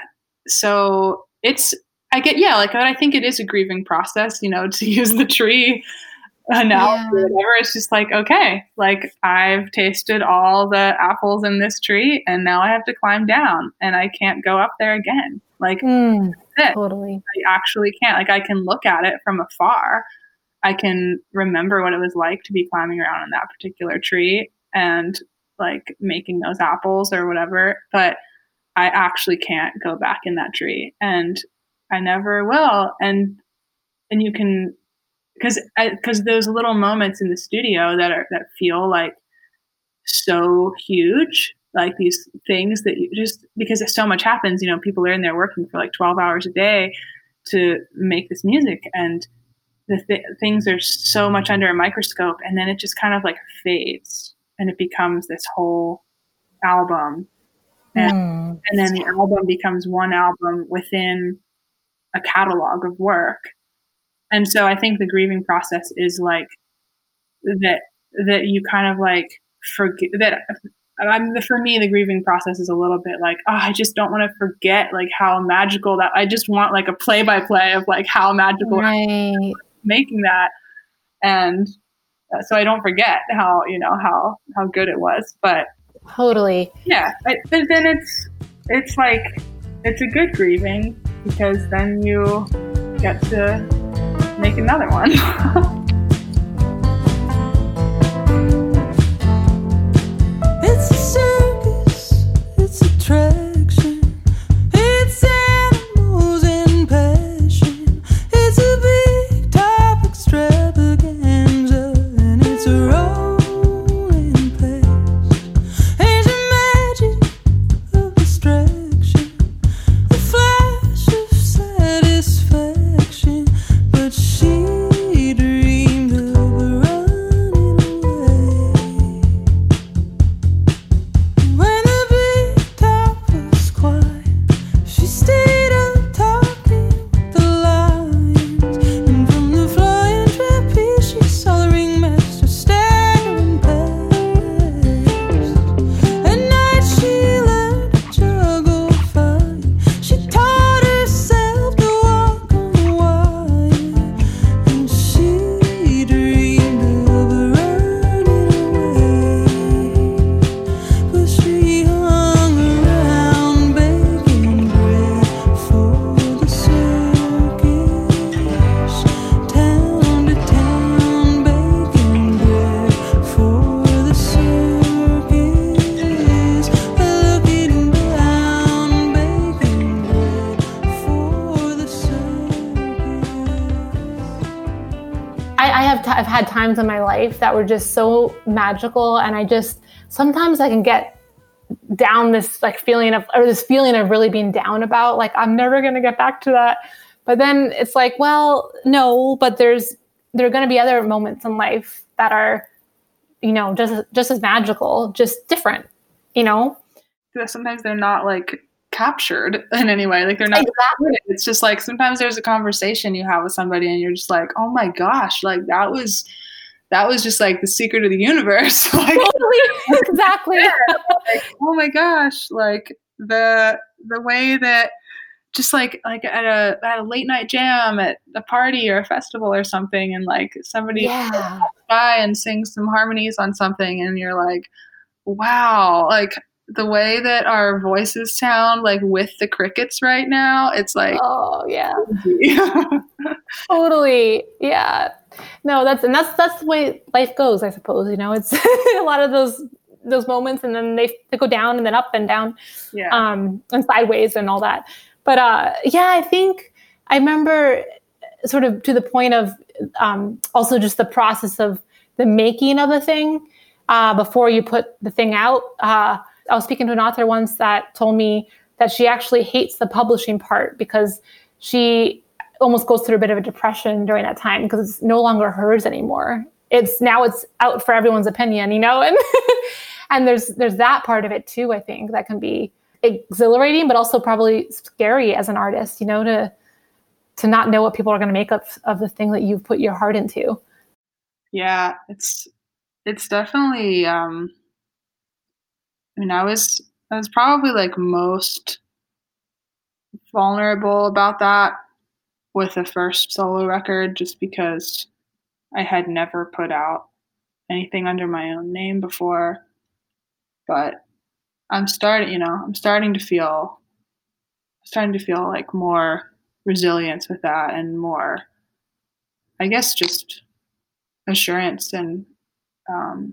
so it's, I get, yeah, like I think it is a grieving process, you know, to use the tree analogy Yeah. or whatever. It's just like, okay, like I've tasted all the apples in this tree and now I have to climb down and I can't go up there again. Like, Mm, that's it. totally. I actually can't. Like I can look at it from afar. I can remember what it was like to be climbing around in that particular tree and like making those apples or whatever, but I actually can't go back in that tree and I never will. And, and you can, cause, I, cause those little moments in the studio that are, that feel like so huge, like these things that you just, because so much happens, you know, people are in there working for like twelve hours a day to make this music, and the th- things are so much under a microscope, and then it just kind of like fades and it becomes this whole album. And, Mm. and then the album becomes one album within a catalog of work. And so I think the grieving process is like that, that you kind of like forget that. I'm, for me, the grieving process is a little bit like, oh, I just don't want to forget like how magical that, I just want like a play by play of like how magical Right. making that. And uh, so I don't forget how, you know, how, how good it was, but Totally. yeah, but then it's, it's like, it's a good grieving because then you get to make another one. It's a circus, it's attraction, it's animals and passion, it's a big top extravaganza, and it's a rolling past. There's a magic of distraction, a flash of satisfaction, but she dreamed of running away. When the big top was quiet, she stayed up talking with the lions, and from the flying trapeze she saw the ringmaster staggering past. At night she learned to juggle fire, she taught herself to walk on wire, and she dreamed of running away. But she hung around baking bread for the circus, town to town baking bread for the circus, looking down baking bread for the circus. I, I have t- I've had times in my life that were just so magical, and I just sometimes I can get down this like feeling of or this feeling of really being down about like I'm never gonna get back to that. But then it's like, well, no, but there's there are gonna be other moments in life that are, you know, just just as magical, just different, you know? Sometimes they're not like captured in any way. Like they're not, Exactly. it's just like sometimes there's a conversation you have with somebody and you're just like, oh my gosh, like that was, that was just like the secret of the universe. Like, Totally. Exactly. like, oh my gosh, like the, the way that just like, like at a, at a late night jam at a party or a festival or something. And like somebody Yeah. comes by and sings some harmonies on something. And you're like, wow, like the way that our voices sound like with the crickets right now, it's like, Oh yeah. Totally. Yeah. No, that's and that's that's the way life goes, I suppose. You know, it's a lot of those those moments, and then they, they go down and then up and down, yeah. um, and sideways and all that. But uh, yeah, I think I remember sort of to the point of um, also just the process of the making of the thing uh, before you put the thing out. Uh, I was speaking to an author once that told me that she actually hates the publishing part because she almost goes through a bit of a depression during that time because it's no longer hers anymore. It's now it's out for everyone's opinion, you know, and and there's there's that part of it too. I think that can be exhilarating, but also probably scary as an artist, you know, to to not know what people are going to make of of the thing that you've put your heart into. Yeah, it's it's definitely. Um, I mean, I was I was probably like most vulnerable about that with the first solo record, just because I had never put out anything under my own name before. But I'm starting, you know, I'm starting to feel, starting to feel like more resilience with that, and more, I guess, just assurance and um,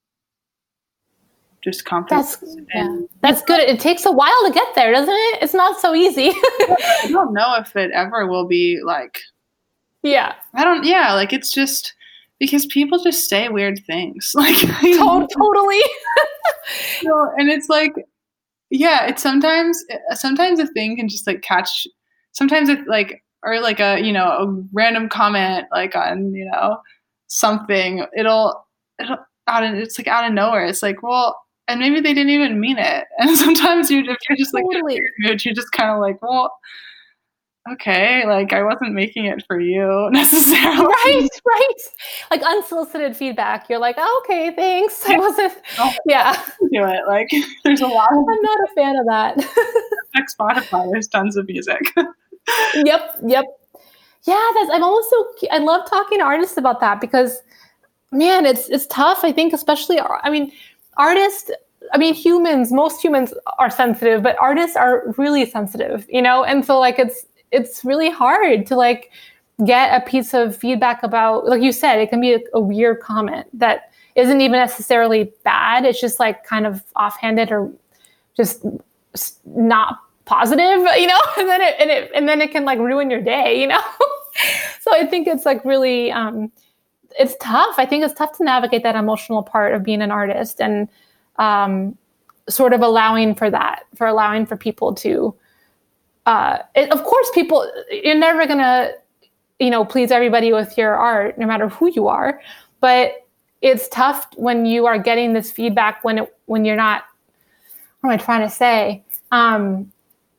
just confidence. That's yeah. That's good. It takes a while to get there, doesn't it? It's not so easy. I don't know if it ever will be like. Yeah. I don't. Yeah, like it's just because people just say weird things, like To- totally. you know, and it's like, yeah, it's sometimes sometimes a thing can just like catch. Sometimes it's like, or like a you know a random comment like on you know something. It'll it'll out of it's like out of nowhere. It's like, well. And maybe they didn't even mean it. And sometimes you, if you're just like Totally. in a weird mood, you're just kind of like, well, okay, like I wasn't making it for you necessarily. Right, right. Like unsolicited feedback. You're like, oh, okay, thanks. I wasn't. Oh, Yeah, do it. Like there's a lot of I'm not a fan of that. like Spotify. There's tons of music. Yep, yep. Yeah, that's. I'm almost so. I love talking to artists about that because, man, it's it's tough. I think, especially. I mean, artists. I mean, humans. Most humans are sensitive, but artists are really sensitive. You know, and so like it's it's really hard to like get a piece of feedback about, like you said, it can be a, a weird comment that isn't even necessarily bad. It's just like kind of offhanded or just not positive, you know, and then it, and it, and then it can like ruin your day, you know? So I think it's like really, um, it's tough. I think it's tough to navigate that emotional part of being an artist, and um, sort of allowing for that, for allowing for people to, uh, it, of course, people, you're never going to, you know, please everybody with your art, no matter who you are. But it's tough when you are getting this feedback when it, when you're not, what am I trying to say? Um,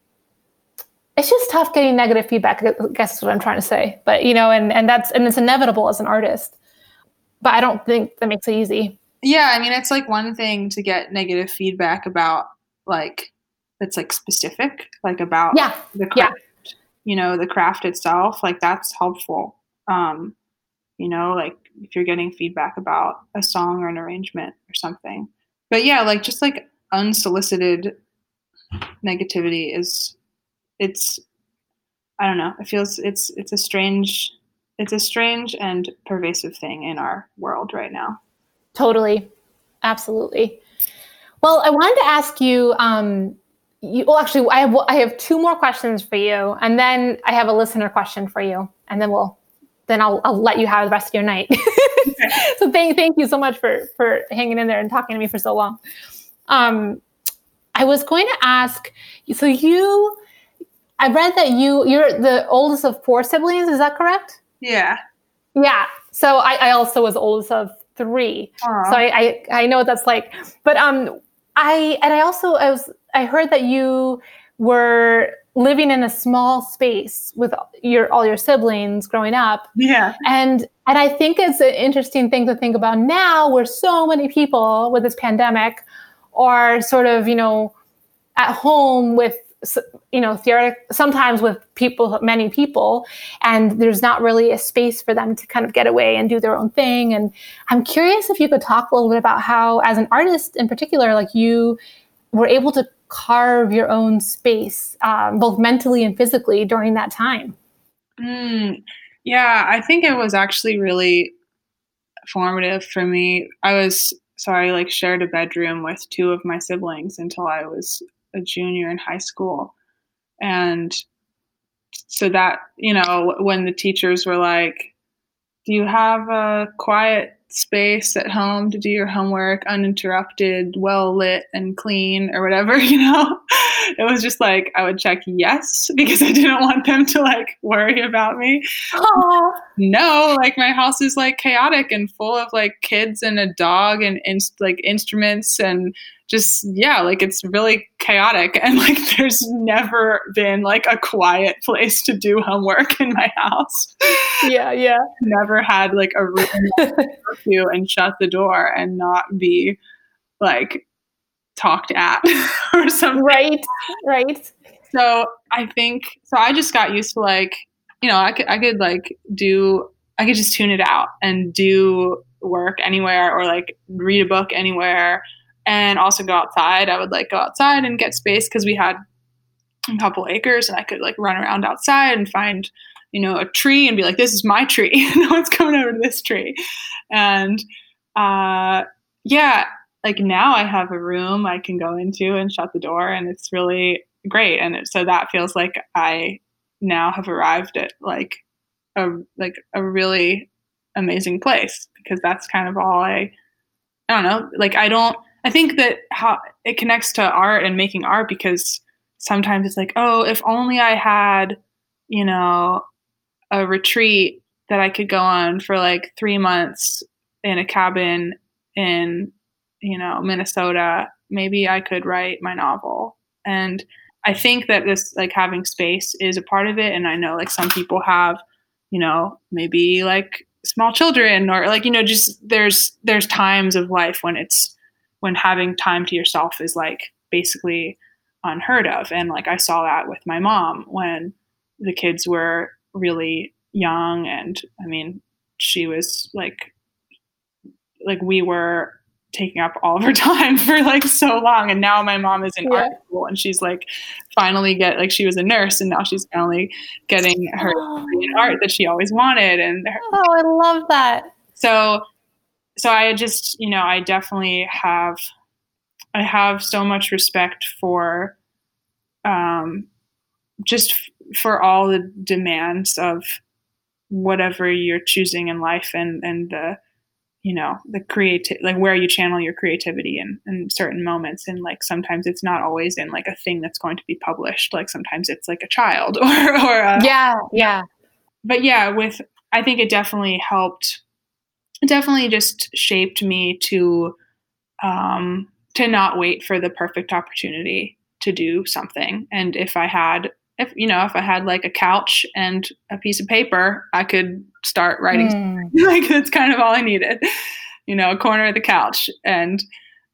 it's just tough getting negative feedback, I guess is what I'm trying to say. But, you know, and, and that's, and it's inevitable as an artist, but I don't think that makes it easy. Yeah. I mean, it's like one thing to get negative feedback about like, it's like specific, like about Yeah. the Yeah. craft, you know, the craft itself, like that's helpful. Um, you know, like if you're getting feedback about a song or an arrangement or something. But yeah, like just like unsolicited negativity is, it's, I don't know, it feels, it's, it's a strange, it's a strange and pervasive thing in our world right now. Totally. Absolutely. Well, I wanted to ask you, um, you, well, actually, I have, I have two more questions for you, and then I have a listener question for you, and then we'll, then I'll, I'll let you have the rest of your night. Okay. So thank, thank you so much for, for hanging in there and talking to me for so long. Um, I was going to ask, so you, I read that you, you're the oldest of four siblings. Is that correct? Yeah. Yeah. So I, I also was oldest of three. Aww. So I, I, I know what that's like, but, um, I, and I also, I was, I heard that you were living in a small space with your, all your siblings growing up. Yeah. And, and I think it's an interesting thing to think about now, where so many people with this pandemic are sort of, you know, at home with, you know, theoretic, sometimes with people, many people, and there's not really a space for them to kind of get away and do their own thing. And I'm curious if you could talk a little bit about how, as an artist in particular, like you were able to carve your own space, um, both mentally and physically during that time. Mm, yeah, I think it was actually really formative for me. I was, so I like shared a bedroom with two of my siblings until I was a junior in high school. And so that, you know, when the teachers were like, do you have a quiet space at home to do your homework uninterrupted, well lit and clean or whatever, you know, it was just like, I would check yes, because I didn't want them to like worry about me. Aww. No, like my house is like chaotic and full of like kids and a dog and inst- like instruments and just, yeah, like it's really chaotic. And like there's never been like a quiet place to do homework in my house. Yeah, yeah. Never had like a room to go to and shut the door and not be like talked at or something. Right, right. So I think, so I just got used to like, you know, I could, I could like do, I could just tune it out and do work anywhere or like read a book anywhere and also go outside. I would like go outside and get space because we had a couple acres and I could like run around outside and find, you know, a tree and be like, this is my tree. No one's coming over to this tree. And uh, yeah, like now I have a room I can go into and shut the door and it's really great. And it, so that feels like I now have arrived at like a, like a really amazing place because that's kind of all I, I don't know, like I don't, I think that how it connects to art and making art because sometimes it's like, oh, if only I had, you know, a retreat that I could go on for like three months in a cabin in, you know, Minnesota, maybe I could write my novel. And I think that this like having space is a part of it. And I know like some people have, you know, maybe like small children or like, you know, just there's, there's times of life when it's, when having time to yourself is like basically unheard of. And like I saw that with my mom when the kids were really young. And I mean, she was like, like we were taking up all of her time for like so long. And now my mom is in Yeah. art school and she's like finally get like, she was a nurse and now she's finally getting her Oh. degree in art that she always wanted. And her, Oh, I love that. so, so I just, you know, I definitely have, I have so much respect for, um, just f- for all the demands of whatever you're choosing in life and, and the, you know, the creative, like where you channel your creativity in, in certain moments. And like, sometimes it's not always in like a thing that's going to be published. Like sometimes it's like a child or, or, a, Yeah. Yeah. but yeah, with, I think it definitely helped, it definitely just shaped me to, um, to not wait for the perfect opportunity to do something. And if I had, if, you know, if I had like a couch and a piece of paper, I could start writing. Mm. Like that's kind of all I needed, you know, a corner of the couch. And,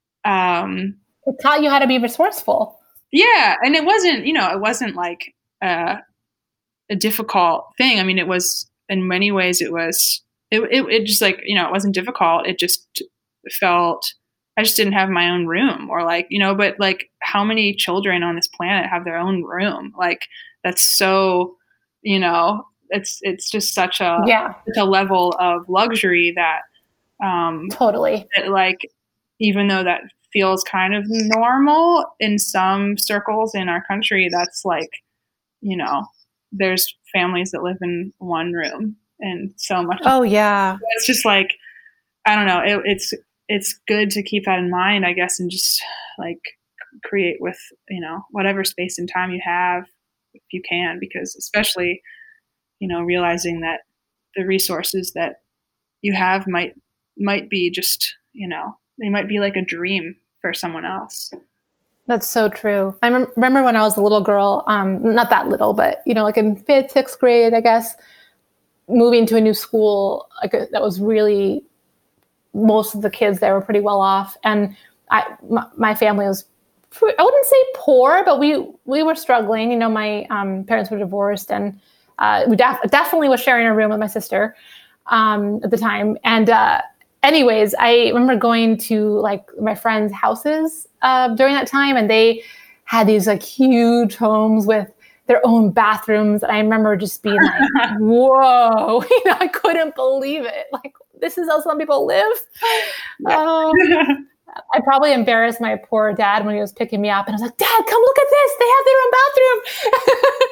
um, It taught you how to be resourceful. yeah. And it wasn't, you know, it wasn't like, uh, a difficult thing. I mean, it was in many ways, it was, it, it, it just like, you know, it wasn't difficult. It just felt, I just didn't have my own room or like, you know, but like how many children on this planet have their own room? Like that's so, you know, it's, it's just such a, Yeah. such a level of luxury that, um, Totally. that like, even though that feels kind of normal in some circles in our country, that's like, you know, there's families that live in one room and so much. Oh yeah. It's just like, I don't know. It, it's, it's good to keep that in mind, I guess, and just like create with, you know, whatever space and time you have, if you can, because especially, you know, realizing that the resources that you have might, might be just, you know, they might be like a dream for someone else. That's so true. I rem- remember when I was a little girl, um, not that little, but, you know, like in fifth, sixth grade, I guess, moving to a new school, like a, that was really, most of the kids there were pretty well off. And I, my, my family was, I wouldn't say poor, but we, we were struggling. You know, my um, parents were divorced and uh, we def- definitely was sharing a room with my sister um, at the time. And uh, anyways, I remember going to like my friends' houses uh, during that time, and they had these like huge homes with their own bathrooms. And I remember just being like, whoa, you know, I couldn't believe it. Like, this is how some people live. Um, I probably embarrassed my poor dad when he was picking me up, and I was like, Dad, come look at this. They have their own bathroom.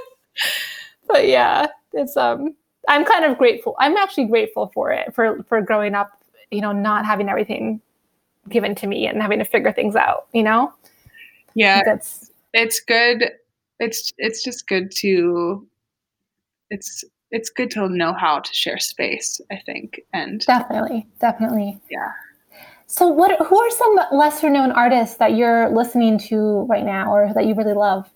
But yeah, it's, um, I'm kind of grateful. I'm actually grateful for it, for, for growing up, you know, not having everything given to me and having to figure things out, you know? Yeah. That's, it's good. It's, it's just good to, it's, it's good to know how to share space, I think. And definitely, definitely. yeah. So what, who are some lesser known artists that you're listening to right now or that you really love?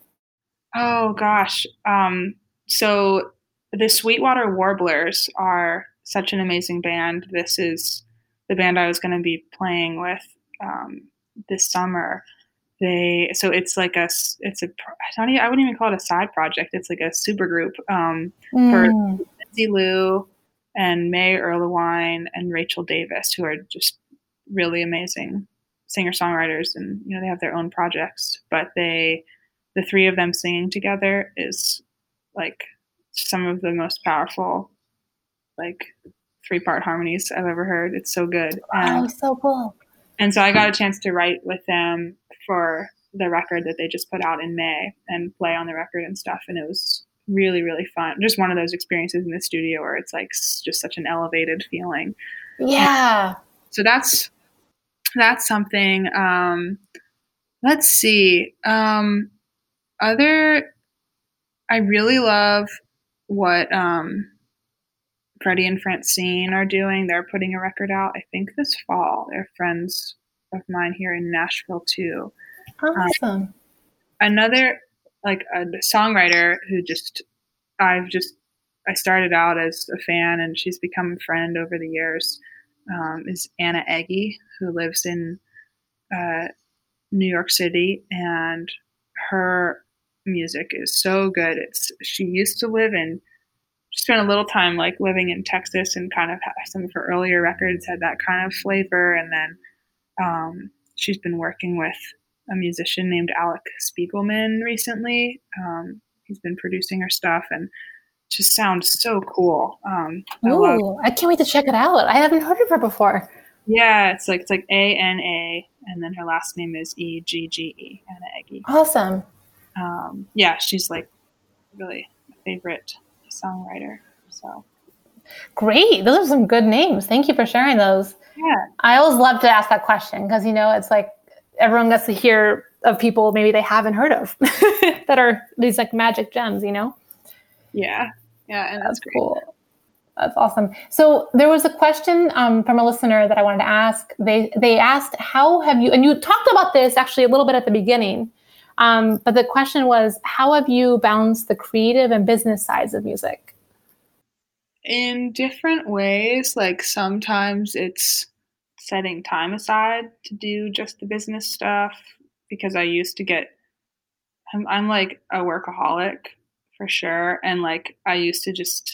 Oh gosh. Um, so the Sweetwater Warblers are such an amazing band. This is the band I was going to be playing with um, this summer. they so it's like a s- it's a pro- I don't even, I wouldn't even call it a side project. It's like a super group um, for Mm. Lindsay Liu and May Erlewine and Rachel Davis, who are just really amazing singer songwriters, and you know they have their own projects. But they, the three of them singing together is like some of the most powerful like three part harmonies I've ever heard. It's so good. Oh, And so cool. and so I got a chance to write with them for the record that they just put out in May and play on the record and stuff. And it was really, really fun. Just one of those experiences in the studio where it's like s- just such an elevated feeling. Yeah. So that's that's something. Um, let's see. Um, other, I really love what um, Freddie and Francine are doing. They're putting a record out, I think, this fall. They're friends of mine here in Nashville too. Awesome. Another like a songwriter who just I've just I started out as a fan and she's become a friend over the years um, is Anna Eggy, who lives in uh, New York City, and her music is so good. It's she used to live in she spent a little time like living in Texas and kind of some of her earlier records had that kind of flavor, and then um, she's been working with a musician named Alec Spiegelman recently. Um, he's been producing her stuff and it just sounds so cool. Um, I love, Ooh, I can't wait to check it out. I haven't heard of her before. yeah, it's like it's like A N A, and then her last name is E G G E, Anna Eggy. Awesome. Um, yeah, she's like really my favorite songwriter. So Great. Those are some good names. Thank you for sharing those. yeah, I always love to ask that question because, you know, it's like everyone gets to hear of people maybe they haven't heard of that are these like magic gems, you know? yeah, yeah, and that's, That's great. cool. That's awesome. So there was a question um, from a listener that I wanted to ask. They they asked, how have you, and you talked about this actually a little bit at the beginning, um, but the question was, how have you balanced the creative and business sides of music? In different ways. Like sometimes it's setting time aside to do just the business stuff because I used to get I'm, I'm like a workaholic for sure, and like I used to just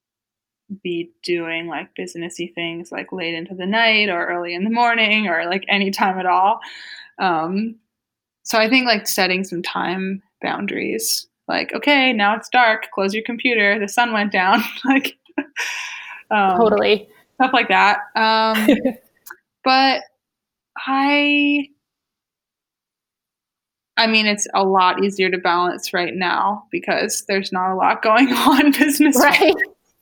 be doing like businessy things like late into the night or early in the morning or like any time at all. Um, so I think like setting some time boundaries, like okay, now it's dark, close your computer, the sun went down, like um, Totally. stuff like that. Um, but I, I mean, it's a lot easier to balance right now because there's not a lot going on business. Right.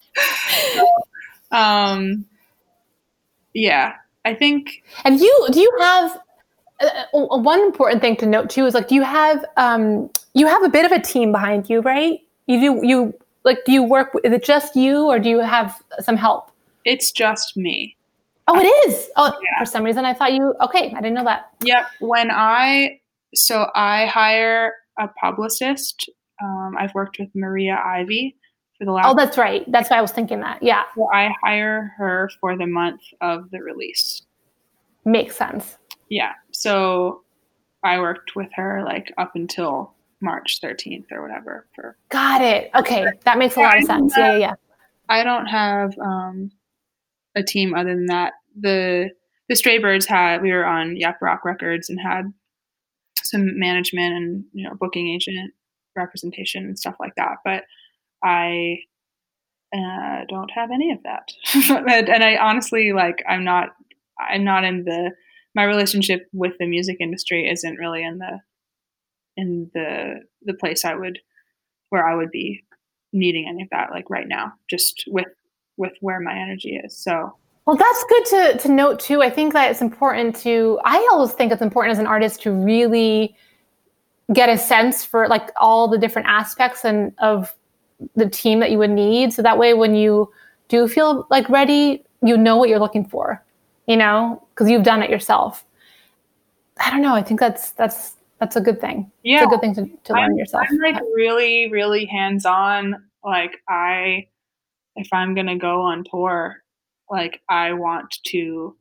Um, yeah, I think. And you, do you have, uh, one important thing to note too is like, do you have, um, you have a bit of a team behind you, right? You do, you like, do you work, is it just you or do you have some help? It's just me. Oh, it is. Oh, Yeah. for some reason I thought you, okay. I didn't know that. Yep. When I, so I hire a publicist. Um, I've worked with Maria Ivy for the last. Oh, that's right. That's why I was thinking that. Yeah. So I hire her for the month of the release. Makes sense. Yeah. So I worked with her like up until March thirteenth or whatever. For Got it. Okay. That makes a lot of sense. Yeah, yeah, yeah. I don't have um, a team other than that. The the Stray Birds had, we were on Yap Rock Records and had some management and, you know, booking agent representation and stuff like that. But I uh, don't have any of that. and, and I honestly, like, I'm not, I'm not in the, my relationship with the music industry isn't really in the, in the, the place I would, where I would be needing any of that, like right now, just with, with where my energy is. So, Well, that's good to, to note too. I think that it's important to, I always think it's important as an artist to really get a sense for like all the different aspects and of the team that you would need. So that way, when you do feel like ready, you know what you're looking for, you know, because you've done it yourself. I don't know. I think that's, that's, that's a good thing. yeah, It's a good thing to, to learn I'm, yourself. I'm like really, really hands-on. Like I, if I'm going to go on tour, like I want to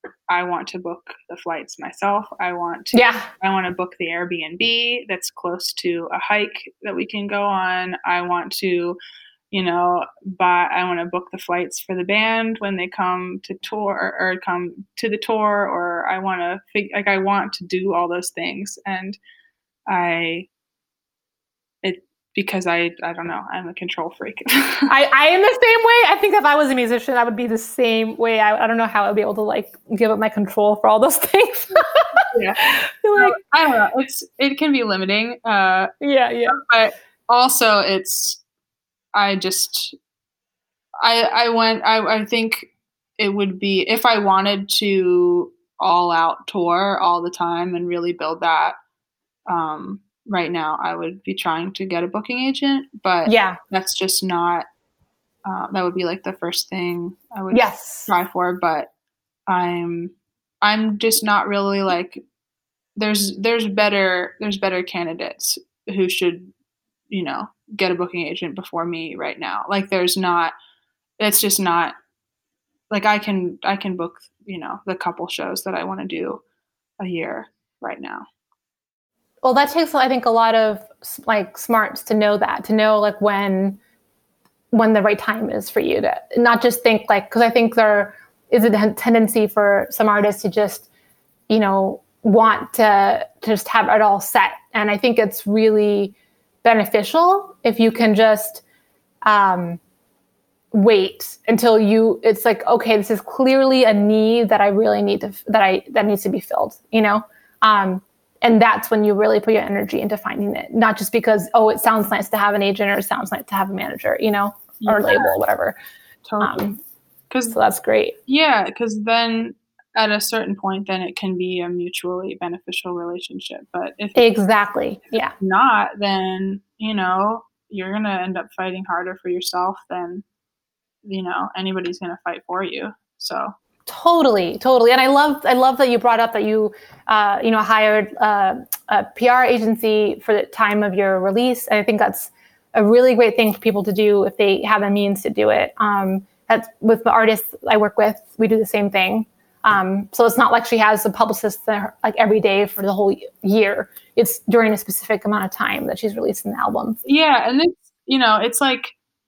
I want to book the flights myself. I want to, Yeah. I want to book the Airbnb that's close to a hike that we can go on. I want to, you know, buy, I want to book the flights for the band when they come to tour or come to the tour, or I want to fig- like, I want to do all those things. And I, it, because I, I don't know, I'm a control freak. I, I am the same way. I think if I was a musician, I would be the same way. I, I don't know how I'd be able to like give up my control for all those things. Yeah. like, I don't know. It's, it can be limiting. Uh, yeah, yeah. but also it's, I just, I, I went, I, I think it would be, if I wanted to all out tour all the time and really build that, um, right now, I would be trying to get a booking agent, but yeah, that's just not, uh, that would be like the first thing I would yes. try for. But I'm, I'm just not really like, there's, there's better, there's better candidates who should, you know, get a booking agent before me right now. Like there's not, it's just not like I can, I can book, you know, the couple shows that I want to do a year right now. Well, that takes, I think, a lot of like smarts to know that, to know like when, when the right time is for you to not just think like, because I think there is a tendency for some artists to just, you know, want to, to just have it all set. And I think it's really beneficial if you can just um, wait until you, it's like, okay, this is clearly a need that I really need to, that I, that needs to be filled, you know? Um, And that's when you really put your energy into finding it, not just because, oh, it sounds nice to have an agent or it sounds nice to have a manager, you know, or Yeah. label or whatever. Totally. Um, Cause so that's great. yeah, because then at a certain point, then it can be a mutually beneficial relationship. But if Exactly. Yeah. not, then, you know, you're going to end up fighting harder for yourself than, you know, anybody's going to fight for you. So. Totally, totally. And I love, I love that you brought up that you, uh, you know, hired uh, a P R agency for the time of your release. And I think that's a really great thing for people to do if they have the means to do it. Um, that's with the artists I work with, we do the same thing. Um, so it's not like she has a publicist there, like every day for the whole year. It's during a specific amount of time that she's releasing the album. Yeah. And it's, you know, it's like,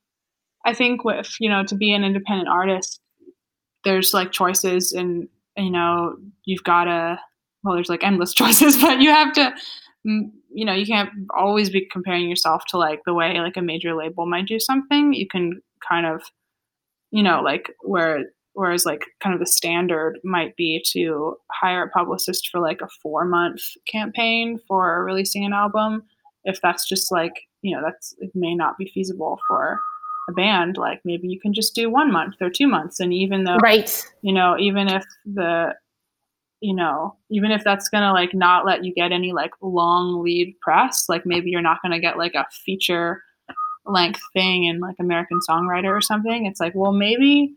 I think with, you know, to be an independent artist, there's like choices and, you know, you've got to, well, there's like endless choices, but you have to, you know, you can't always be comparing yourself to like the way like a major label might do something. You can kind of, you know, like where, whereas like kind of the standard might be to hire a publicist for like a four month campaign for releasing an album. If that's just like, you know, that's, it may not be feasible for a band. Like maybe you can just do one month or two months. And even though, right, you know, even if the, you know, even if that's going to like not let you get any like long lead press, like maybe you're not going to get like a feature length thing in like American Songwriter or something. It's like, well, maybe,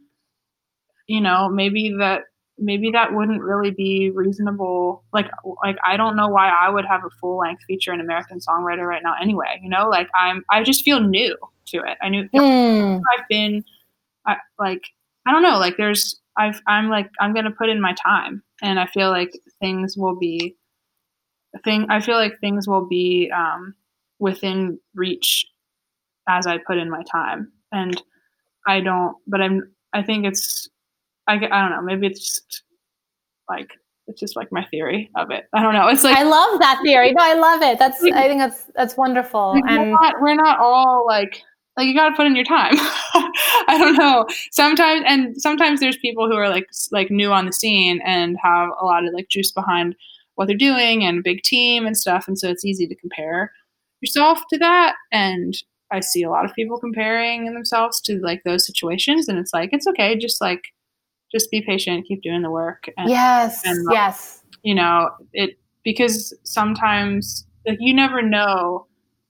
you know, maybe that, maybe that wouldn't really be reasonable. Like, like, I don't know why I would have a full length feature in American Songwriter right now anyway, you know, like I'm, I just feel new to it. I knew mm. I've been I, like, I don't know, like there's, I've, I'm like, I'm going to put in my time and I feel like things will be thing. I feel like things will be, um, within reach as I put in my time. And I don't, but I'm, I think it's, I, I don't know, maybe it's just like, it's just like my theory of it. I don't know. It's like, I love that theory. No, I love it. That's, I think that's, that's wonderful. Like, and we're not, we're not all like, like you got to put in your time. I don't know. Sometimes, and sometimes there's people who are like, like new on the scene and have a lot of like juice behind what they're doing and a big team and stuff. And so it's easy to compare yourself to that. And I see a lot of people comparing themselves to like those situations. And it's like, it's okay. Just like, just be patient, keep doing the work. And, yes. and, yes. You know, it, because sometimes like you never know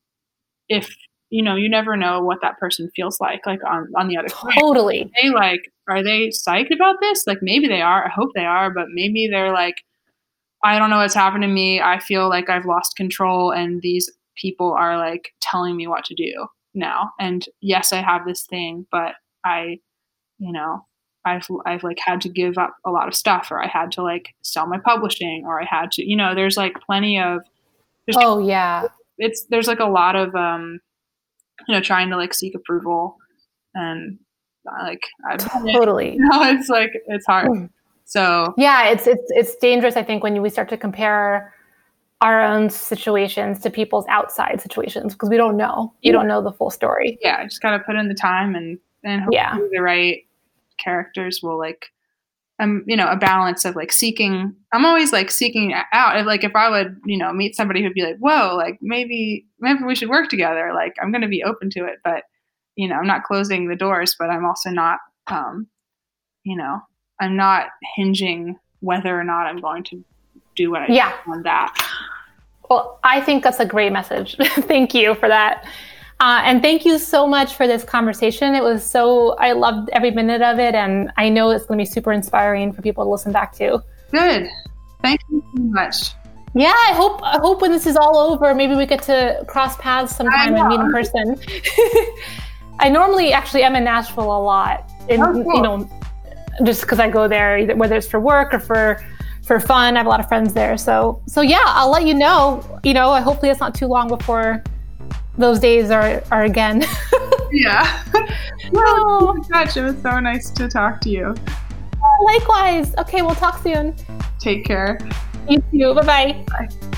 if, you know, you never know what that person feels like, like on, on the other side. Totally. Are they like, are they psyched about this? Like maybe they are. I hope they are, but maybe they're like, I don't know what's happened to me. I feel like I've lost control and these people are like telling me what to do now. And yes, I have this thing, but I, you know, I've, I've like had to give up a lot of stuff, or I had to like sell my publishing, or I had to, you know, there's like plenty of, there's, Oh yeah. it's, there's like a lot of, um, you know, trying to like seek approval, and like, I've Totally. you know, it's like, it's hard. So yeah, it's, it's, it's dangerous. I think when we start to compare our own situations to people's outside situations, because we don't know, you don't know the full story. yeah, I just got to put in the time, and, and hopefully Yeah. the right characters will like, um, you know, a balance of like seeking, I'm always like seeking out. Like if I would, you know, meet somebody who'd be like, whoa, like maybe, maybe we should work together. Like I'm going to be open to it, but you know, I'm not closing the doors, but I'm also not, um, you know, I'm not hinging whether or not I'm going to do what I Yeah. do on that. Well, I think that's a great message. Thank you for that. Uh, and thank you so much for this conversation. It was so, I loved every minute of it. And I know it's going to be super inspiring for people to listen back to. Good. Thank you so much. Yeah, I hope, I hope when this is all over, maybe we get to cross paths sometime and meet in person. I normally actually am in Nashville a lot. And, Oh, cool. you know, just because I go there, either, whether it's for work or for for fun. I have a lot of friends there. So, so yeah, I'll let you know, you know, hopefully it's not too long before those days are, are again. Yeah. Well, keep in touch. It was so nice to talk to you. Likewise. Okay, we'll talk soon. Take care. You too. Bye-bye. Bye.